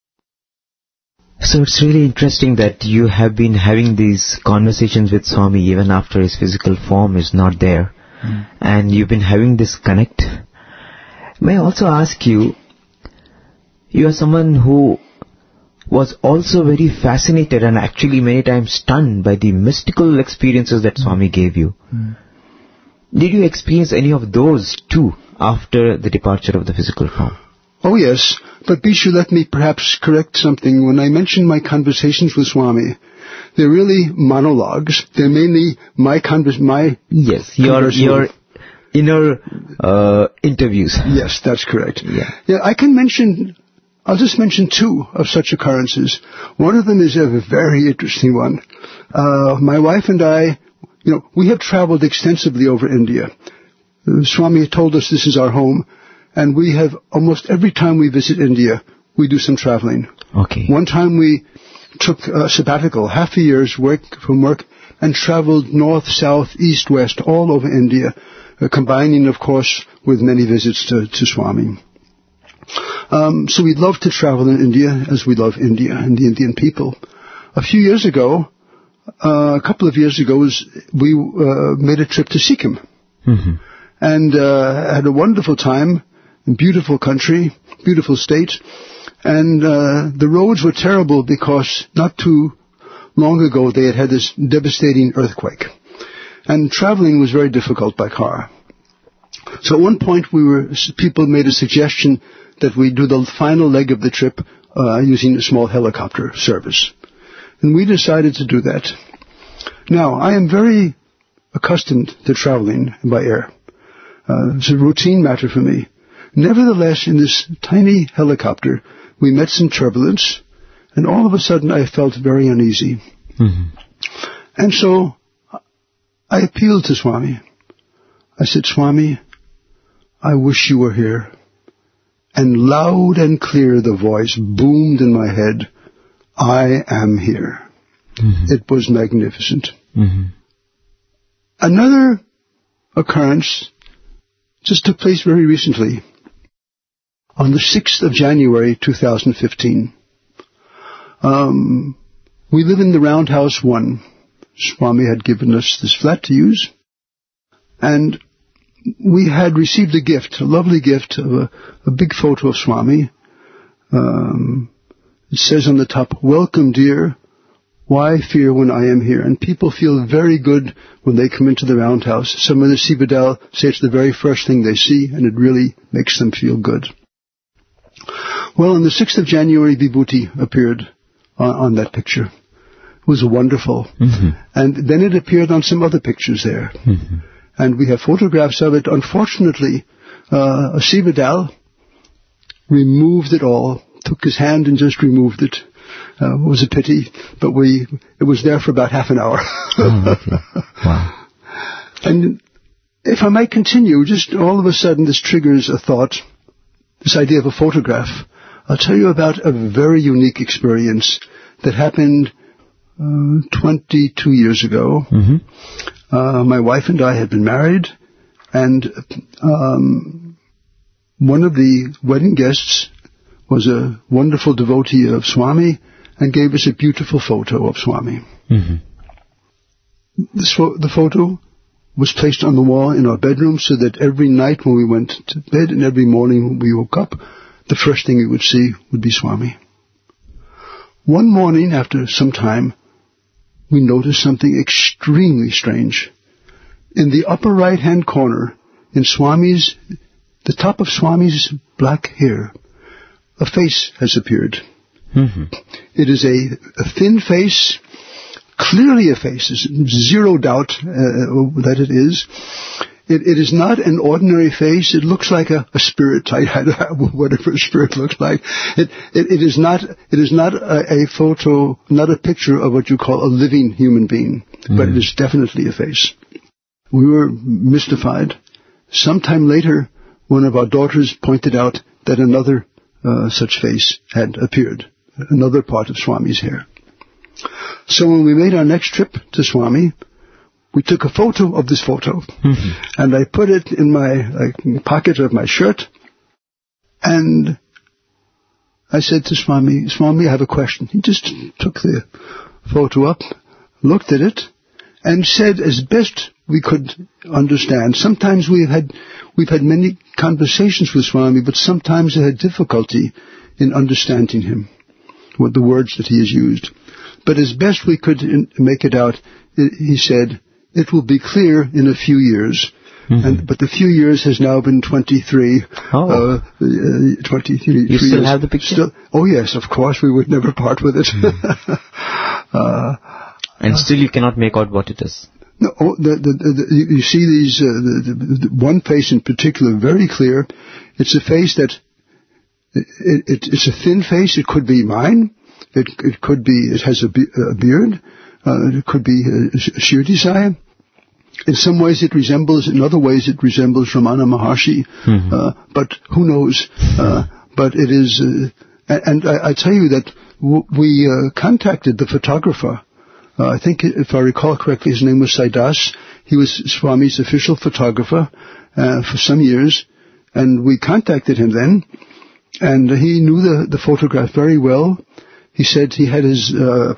So it's really interesting that you have been having these conversations with Swami even after his physical form is not there. And you've been having this connect. May I also ask you, you are someone who was also very fascinated and actually many times stunned by the mystical experiences that Swami gave you. Did you experience any of those too after the departure of the physical form? Oh yes, but Bishu, let me perhaps correct something. When I mentioned my conversations with Swami, they're really monologues. They're mainly my Yes, your inner interviews. Yes, that's correct. Yeah, I'll just mention two of such occurrences. One of them is a very interesting one. My wife and I, we have traveled extensively over India. Swami told us this is our home, and we have almost every time we visit India, we do some traveling. Okay. One time we took a sabbatical, half a year's work from work, and traveled north, south, east, west, all over India, combining, of course, with many visits to Swami. So we love to travel in India as we love India and the Indian people. A couple of years ago, we made a trip to Sikkim. Mm-hmm. And had a wonderful time, beautiful country, beautiful state. And the roads were terrible because not too long ago they had this devastating earthquake. And traveling was very difficult by car. So at one point people made a suggestion that we do the final leg of the trip using a small helicopter service. And we decided to do that. Now, I am very accustomed to traveling by air. It's a routine matter for me. Nevertheless, in this tiny helicopter, we met some turbulence, and all of a sudden I felt very uneasy. Mm-hmm. And so I appealed to Swami. I said, Swami, I wish you were here. And loud and clear the voice boomed in my head, I am here. Mm-hmm. It was magnificent. Mm-hmm. Another occurrence just took place very recently. On the 6th of January 2015. We live in the Roundhouse 1. Swami had given us this flat to use. And we had received a gift, a lovely gift of a big photo of Swami. It says on the top, welcome dear, why fear when I am here? And people feel very good when they come into the Roundhouse. Some of the Sivadal say it's the very first thing they see, and it really makes them feel good. Well, on the 6th of January, Vibhuti appeared on that picture. It was wonderful. Mm-hmm. And then it appeared on some other pictures there. Mm-hmm. And we have photographs of it. Unfortunately, a Sivadal removed it all, took his hand and just removed it. It was a pity, but it was there for about half an hour. Oh, okay. Wow. And if I might continue, just all of a sudden this triggers a thought, this idea of a photograph. I'll tell you about a very unique experience that happened 22 years ago. Mm-hmm. My wife and I had been married, and one of the wedding guests was a wonderful devotee of Swami and gave us a beautiful photo of Swami. Mm-hmm. The photo was placed on the wall in our bedroom so that every night when we went to bed and every morning when we woke up, the first thing we would see would be Swami. One morning, after some time, we noticed something extremely strange. In the upper right-hand corner, in the top of Swami's black hair, a face has appeared. Mm-hmm. It is a thin face, clearly a face. There's zero doubt that it is. It is not an ordinary face. It looks like a spirit, whatever a spirit looks like. It is not a photo, not a picture of what you call a living human being, but it is definitely a face. We were mystified. Sometime later, one of our daughters pointed out that another such face had appeared, another part of Swami's hair. So when we made our next trip to Swami, we took a photo of this photo, and I put it in my pocket of my shirt, and I said to Swami, Swami, I have a question. He just took the photo up, looked at it, and said as best we could understand. Sometimes we've had many conversations with Swami, but sometimes I had difficulty in understanding him, with the words that he has used. But as best we could make it out, he said, it will be clear in a few years, But the few years has now been 23. 23 You still have the picture? Oh yes, of course, we would never part with it. And still you cannot make out what it is. No, you see these, the one face in particular very clear. It's a face that, it's a thin face. It could be mine. It could be, it has a beard. It could be Shirdi Sai. In some ways it resembles, in other ways it resembles Ramana Maharshi. But who knows? But it is, and I tell you that we contacted the photographer. I think, if I recall correctly, his name was Saidas. He was Swami's official photographer for some years, and we contacted him then, and he knew the photograph very well. He said he had his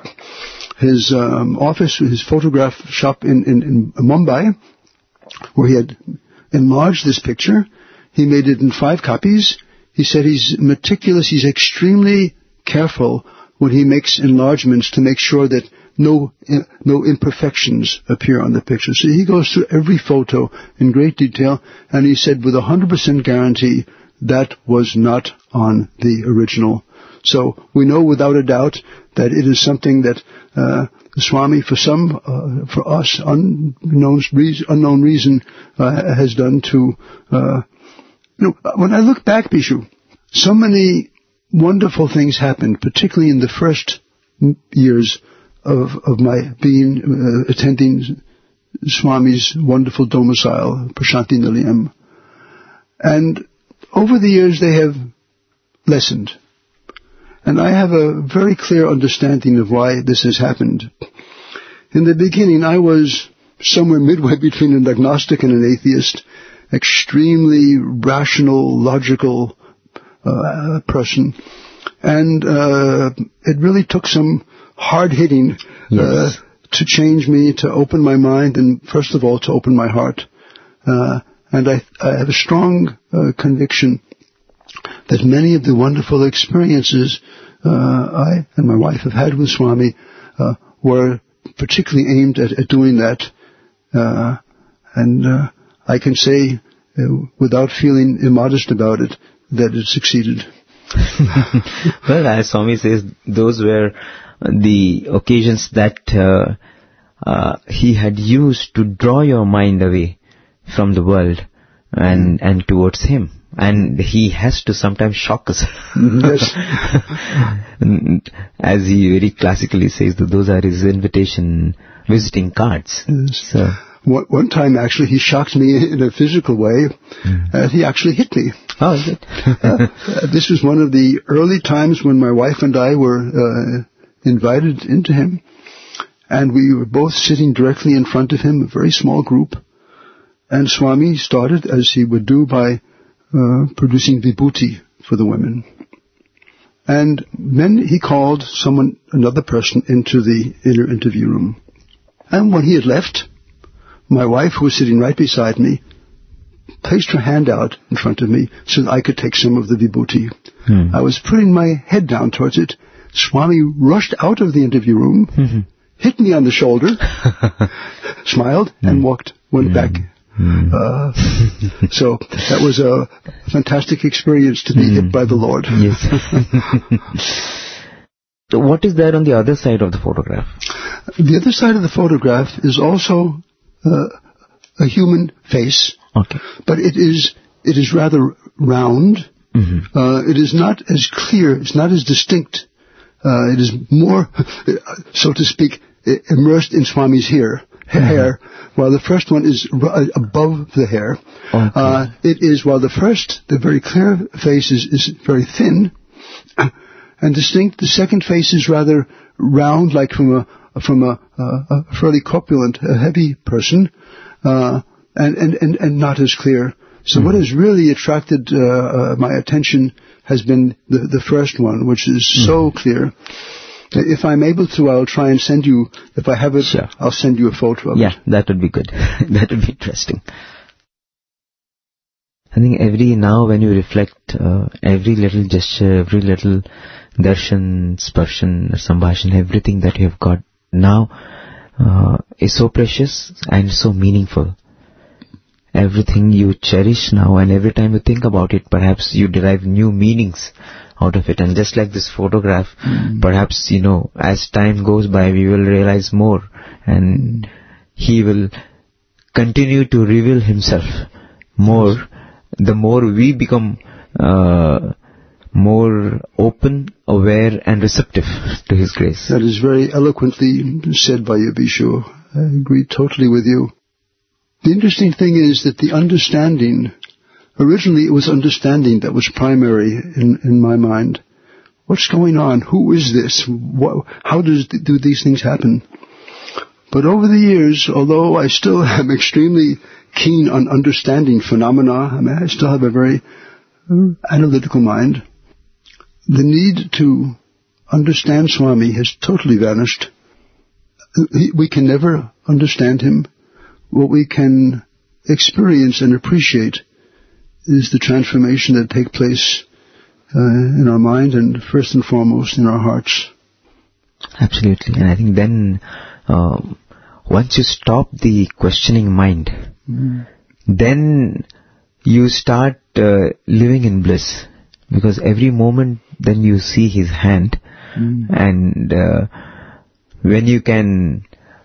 office, his photograph shop in Mumbai, where he had enlarged this picture. He made it in 5 copies. He said he's meticulous, he's extremely careful when he makes enlargements to make sure that no imperfections appear on the picture. So he goes through every photo in great detail, and he said with 100% guarantee that was not on the original. So we know without a doubt that it is something that the Swami, for us, unknown reason, has done to. When I look back, Bishu, so many wonderful things happened, particularly in the first years of my being attending Swami's wonderful domicile, Prashanti Nilayam. And over the years they have lessened. And I have a very clear understanding of why this has happened. In the beginning, I was somewhere midway between an agnostic and an atheist, extremely rational, logical person. And it really took some hard hitting to change me, to open my mind, and first of all to open my heart. And I have a strong conviction that many of the wonderful experiences I and my wife have had with Swami were particularly aimed at doing that. And I can say, without feeling immodest about it, that it succeeded. Well, as Swami says, those were the occasions that he had used to draw your mind away from the world and towards him. And he has to sometimes shock us. Yes. As he very classically says, that those are his invitation visiting cards. Yes. So one time, actually, he shocked me in a physical way. He actually hit me. Oh, is it? This was one of the early times when my wife and I were invited into him. And we were both sitting directly in front of him, a very small group. And Swami started, as he would do, by producing vibhuti for the women. And then he called another person into the inner interview room. And when he had left, my wife, who was sitting right beside me, placed her hand out in front of me so that I could take some of the vibhuti. I was putting my head down towards it. Swami rushed out of the interview room, hit me on the shoulder, smiled, and went back. So that was a fantastic experience to be hit by the Lord. Yes. So what is there on the other side of the photograph? The other side of the photograph is also a human face, but it is rather round. It is not as clear. It's not as distinct. It is more, so to speak, immersed in Swami's hair, while the first one is above the hair. It is, while the very clear face is very thin and distinct, the second face is rather round, like from a fairly corpulent, heavy person, and not as clear. So what has really attracted my attention has been the first one, which is so clear. If I'm able to, I'll try and send you, if I have it, sure, I'll send you a photo of it. Yeah, that would be good. That would be interesting. I think now when you reflect, every little gesture, every little darshan, sparshan, sambhashan, everything that you have got now is so precious and so meaningful. everything you cherish now, and every time you think about it, perhaps you derive new meanings out of it. And just like this photograph, perhaps, as time goes by, we will realize more, and he will continue to reveal himself more. The more we become more open, aware, and receptive to his grace. That is very eloquently said by you, Bishu. I agree totally with you. The interesting thing is that the understanding, originally it was understanding that was primary in my mind. What's going on? Who is this? How do these things happen? But over the years, although I still am extremely keen on understanding phenomena, I still have a very analytical mind, the need to understand Swami has totally vanished. We can never understand him. What we can experience and appreciate is the transformation that takes place in our mind and first and foremost in our hearts. Absolutely. And I think then once you stop the questioning mind, then you start living in bliss, because every moment then you see his hand, and when you can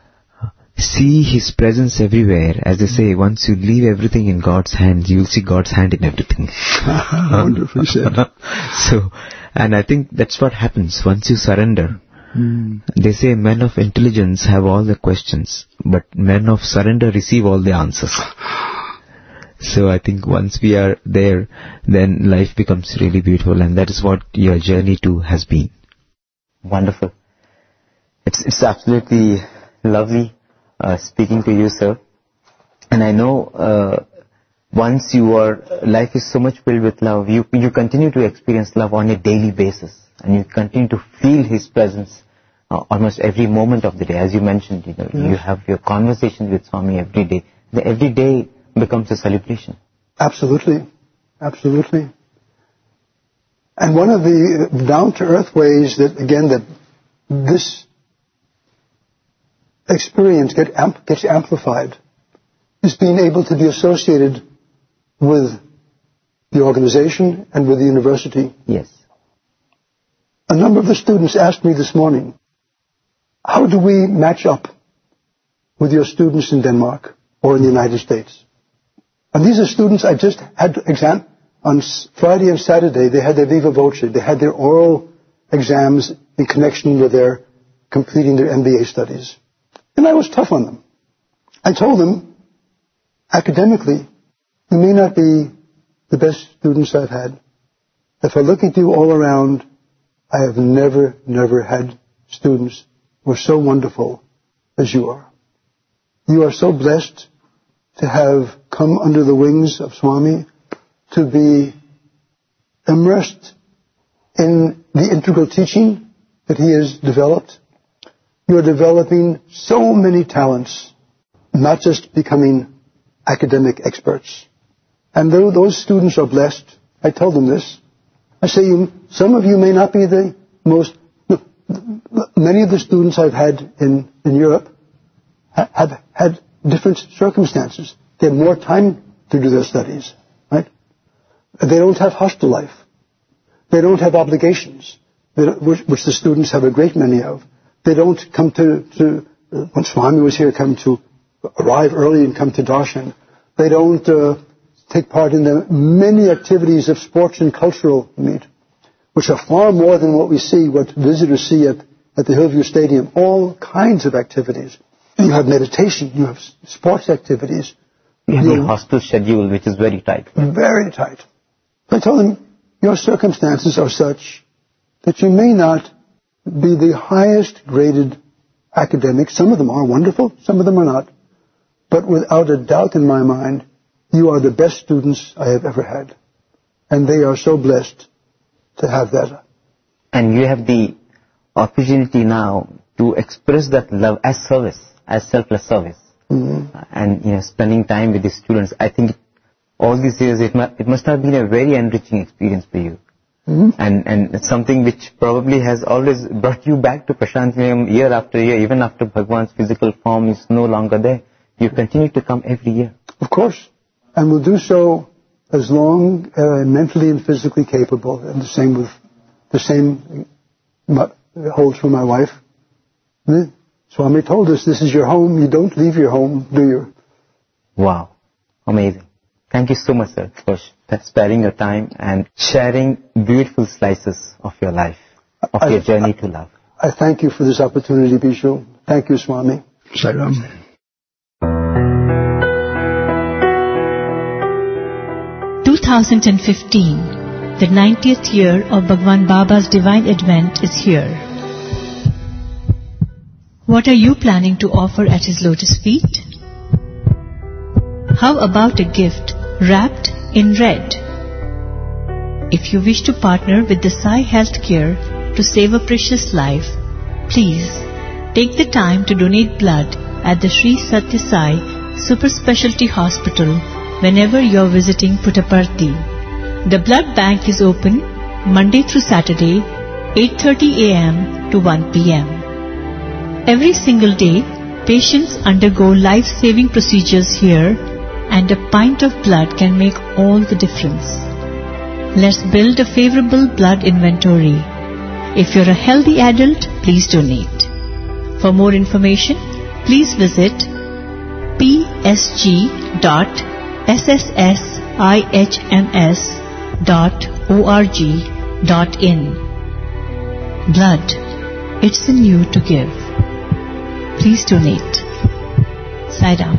see his presence everywhere, as they say, once you leave everything in God's hands, you'll see God's hand in everything. Wonderfully said. So, and I think that's what happens once you surrender. They say men of intelligence have all the questions, but men of surrender receive all the answers. So I think once we are there, then life becomes really beautiful, and that is what your journey too has been. Wonderful. It's absolutely lovely speaking to you, sir. And I know once life is so much filled with love, you continue to experience love on a daily basis, and you continue to feel his presence almost every moment of the day. As you mentioned, you have your conversations with Swami every day. Every day becomes a celebration. Absolutely. Absolutely. And one of the down-to-earth ways that this experience gets amplified is being able to be associated with the organization and with the university. Yes. A number of the students asked me this morning, how do we match up with your students in Denmark or in the United States? And these are students I just had exam on Friday and Saturday. They had their Viva Voce. They had their oral exams in connection with their completing their MBA studies. And I was tough on them. I told them, academically, you may not be the best students I've had. If I look at you all around, I have never had students who are so wonderful as you are. You are so blessed to have come under the wings of Swami, to be immersed in the integral teaching that he has developed. You are developing so many talents, not just becoming academic experts. And though those students are blessed, I told them this, I say, some of you may not be the most, many of the students I've had in Europe have had different circumstances. They have more time to do their studies, right? They don't have hostel life. They don't have obligations, which the students have a great many of. They don't come to when Swami was here, come to arrive early and come to darshan. They don't take part in the many activities of sports and cultural meet, which are far more than what visitors see at the Hillview Stadium. All kinds of activities. You have meditation, you have sports activities. You have a hostel schedule which is very tight. Very tight. I told them, your circumstances are such that you may not be the highest graded academic. Some of them are wonderful, some of them are not. But without a doubt in my mind, you are the best students I have ever had. And they are so blessed to have that. And you have the opportunity now to express that love as service, as selfless service. Mm-hmm. And spending time with the students. I think all these years it must have been a very enriching experience for you. Mm-hmm. And it's something which probably has always brought you back to Prasanthi year after year, even after Bhagwan's physical form is no longer there. You continue to come every year. Of course. and will do so as long as I'm mentally and physically capable, and the same holds for my wife. Swami told us, this is your home, you don't leave your home, do you? Wow. Amazing. Thank you so much, sir, for sparing your time and sharing beautiful slices of your life, of your journey to love. I thank you for this opportunity, Bishu. Thank you, Swami. Sairam. 2015, the 90th year of Bhagwan Baba's divine advent is here. What are you planning to offer at his lotus feet? How about a gift wrapped in red? If you wish to partner with the Sai Healthcare to save a precious life, please take the time to donate blood at the Sri Satya Sai Super Specialty Hospital whenever you are visiting Puttaparthi. The blood bank is open Monday through Saturday, 8:30 a.m. to 1 p.m. Every single day, patients undergo life-saving procedures here, and a pint of blood can make all the difference. Let's build a favorable blood inventory. If you're a healthy adult, please donate. For more information, please visit psg.sssihms.org.in. Blood, it's in you to give. Please donate. Sai Ram.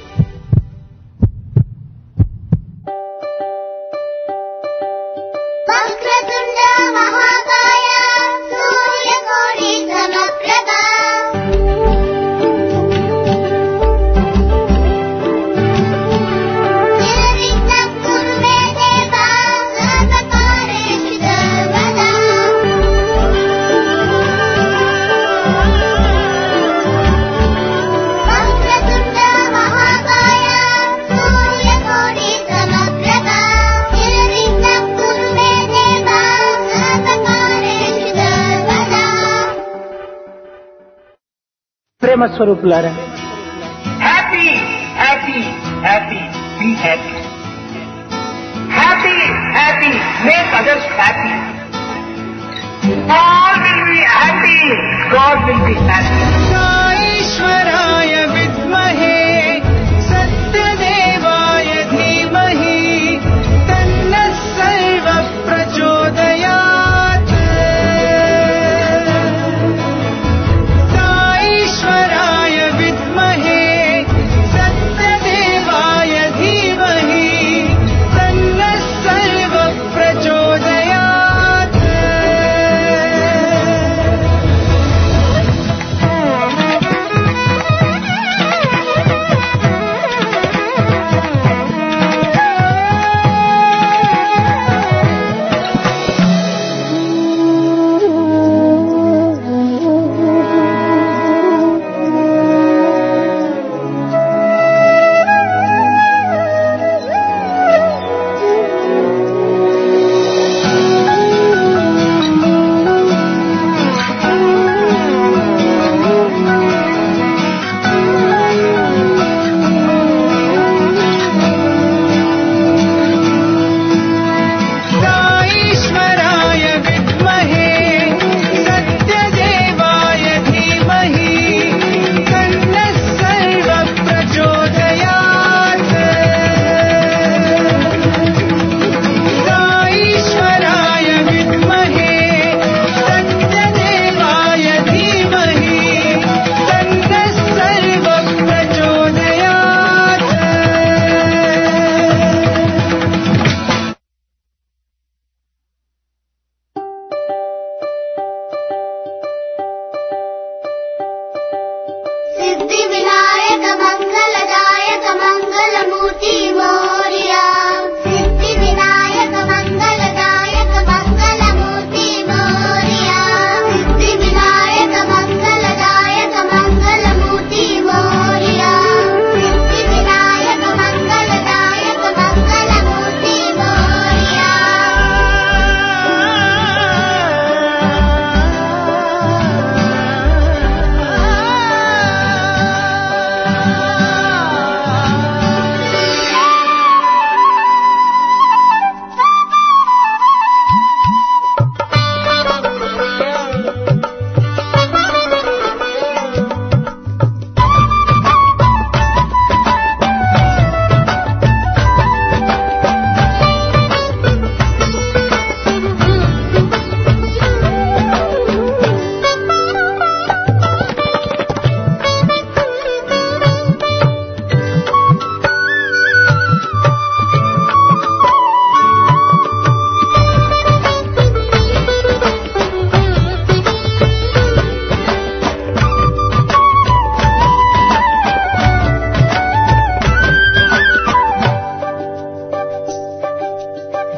Vakratunda Mahakaya Suryakodi Samaprabha Nirvighna Kuru Me Deva Sarvakareshu Sarvada Vakratunda Mahakaya Suryakodi Samaprabha Nirvighna Kuru Me Deva Sarvakareshu Sarvada. ప్రేమ స్వరూపులారా, Happy, happy, happy, be happy. Happy, happy, make others happy. All will be happy, God will be happy. ఈశ్వరాయ విద్మహే సత్యదేవాయ ధీమహి తన్నః సర్వ ప్రచోదయాత్. ఈశ్వరాయ విద్మహే సత్యదేవాయ ధీమహి తన్నః సర్వ ప్రచోదయాత్.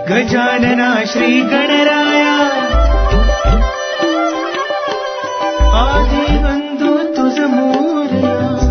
गजानना श्री गणराया आदि बंधु तुझ मोरया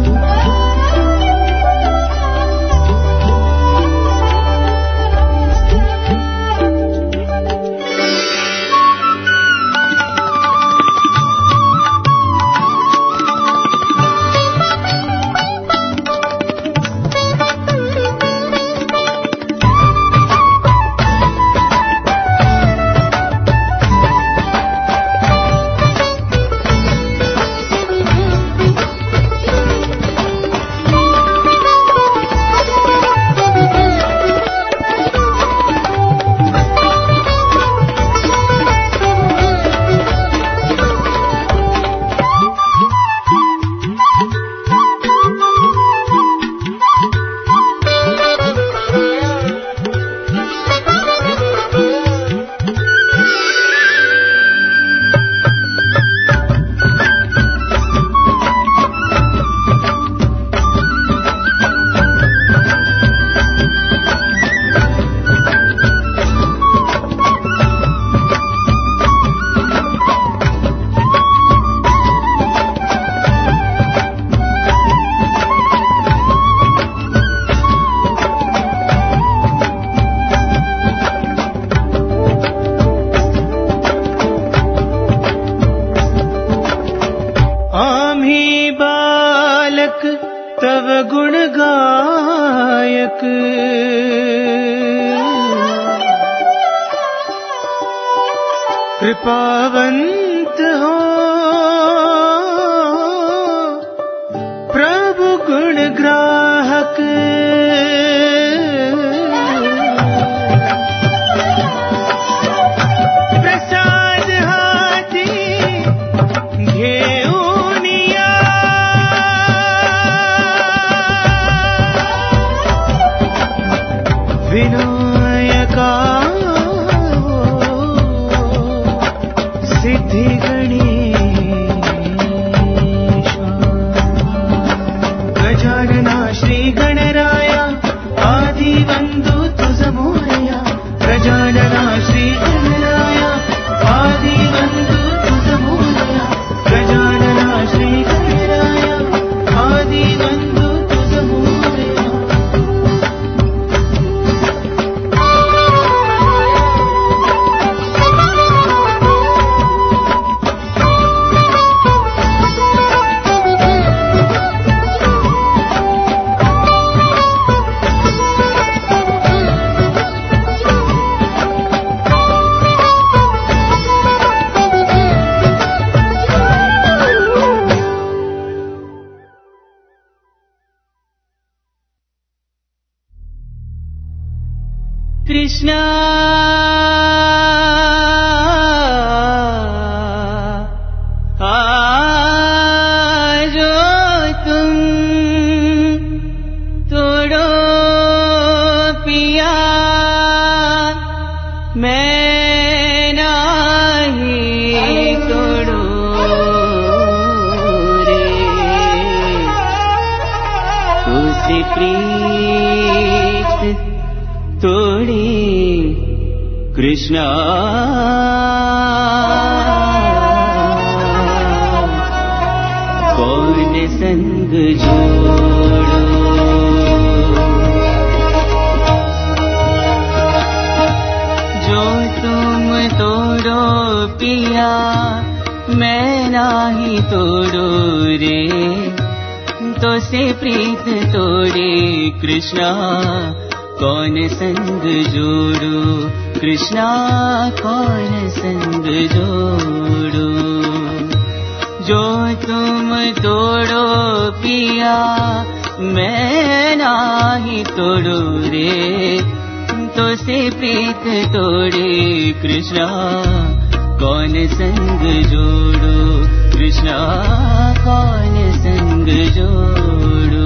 तव गुण गायक कृपावंत हो प्रभु गुण ग्राहक प्रसाद हाथी घेऊनिया विनायका सिद्धि गणेश गजानना श्री गणराया आदि बंधु तुझ मोरया गजानना श्री गणराया आदि बंधु तुझ मोरया गजानना श्री गणराया आदि बंधु तुझ मोरया कृष्णा आजो तुम तोड़ो पिया मैं नहीं तोड़ो रे तुझसे प्रीत तोड़ी कृष्णा कौन संग जोड़ो जो तुम तोड़ो पिया मैं नाही तोड़ो रे तो से प्रीत तोड़े कृष्णा कौन संग जोड़ो कृष्णा कौन संग जोड़ो जो तुम तोड़ो पिया मैं नाही तोड़ो रे तो से प्रीत तोड़े कृष्णा कौन संग जोड़ो कृष्णा कौन संग जोड़ो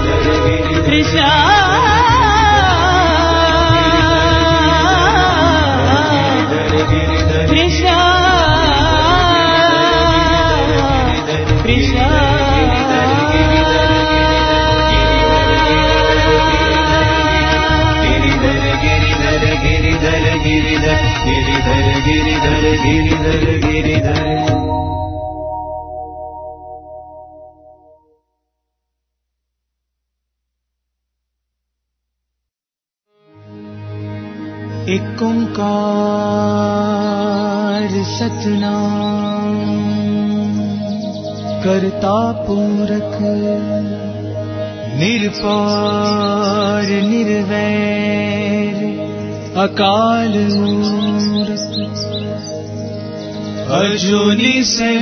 गिरिधर गिरिधर एक ओंकार सतनाम करता पूरक निरपार निर्वैर अकाल मूरत अजूनी से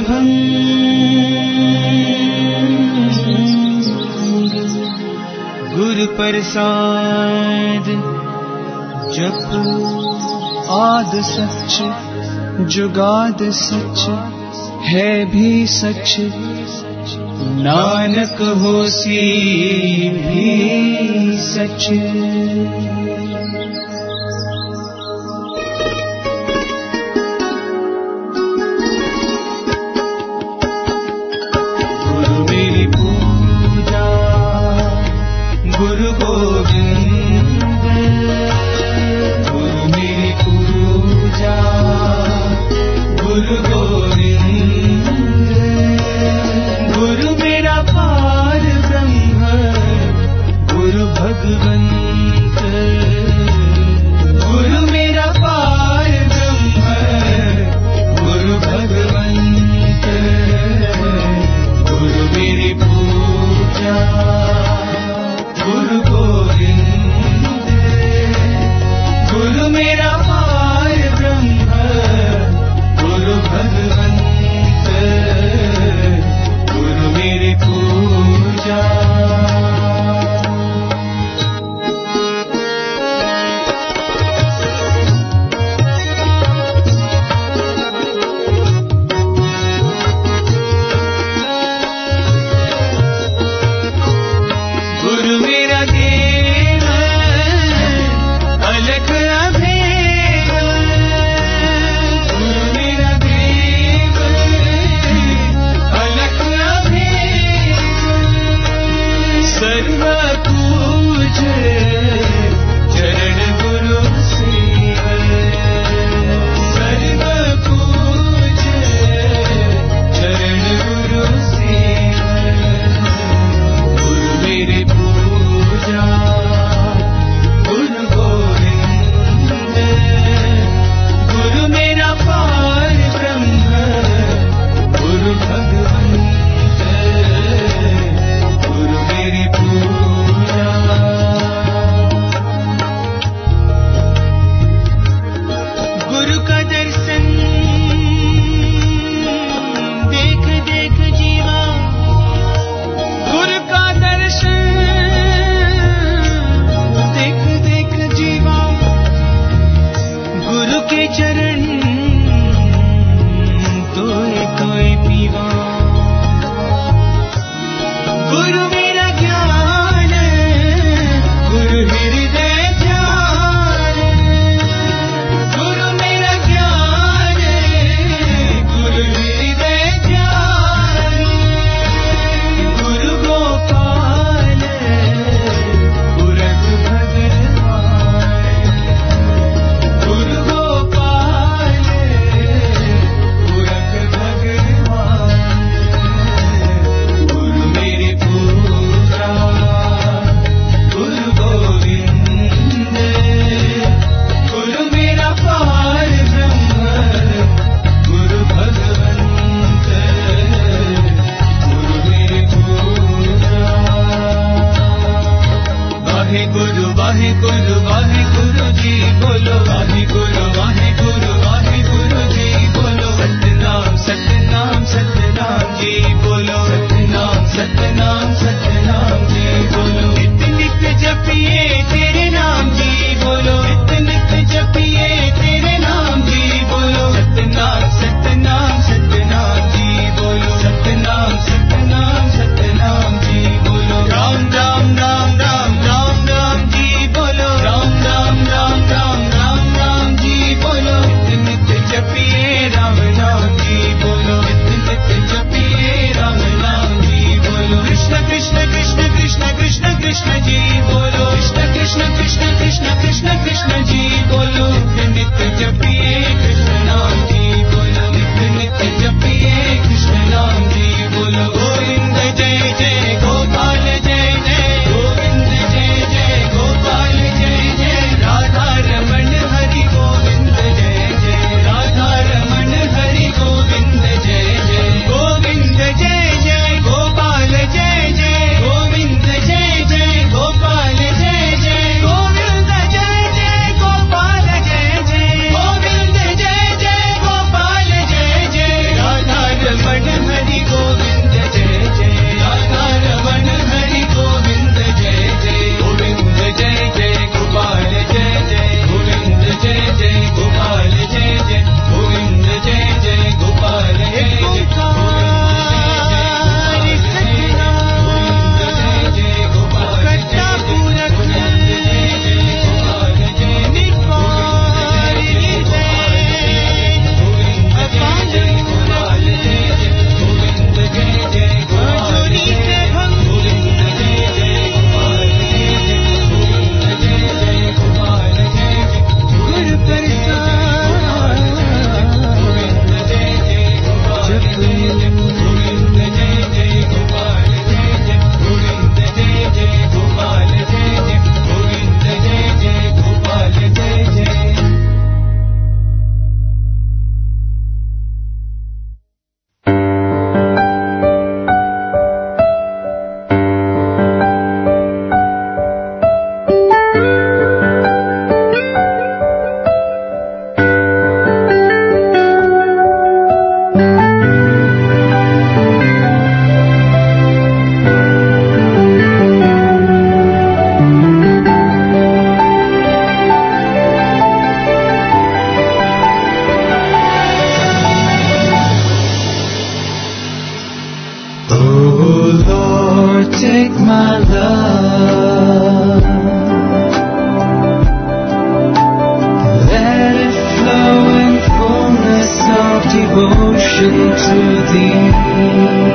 भंग गुरु प्रसाद जप आद सच जुगाद सच है भी सच नानक होसी भी सच। गुरु मेरी पूजा गुरु गोविंद गुरु मेरी पूजा गुरु गोविंद गुरु मेरा पार ब्रह्म गुरु भगवंत Lord, take my love. Let it flow in fullness of devotion to Thee.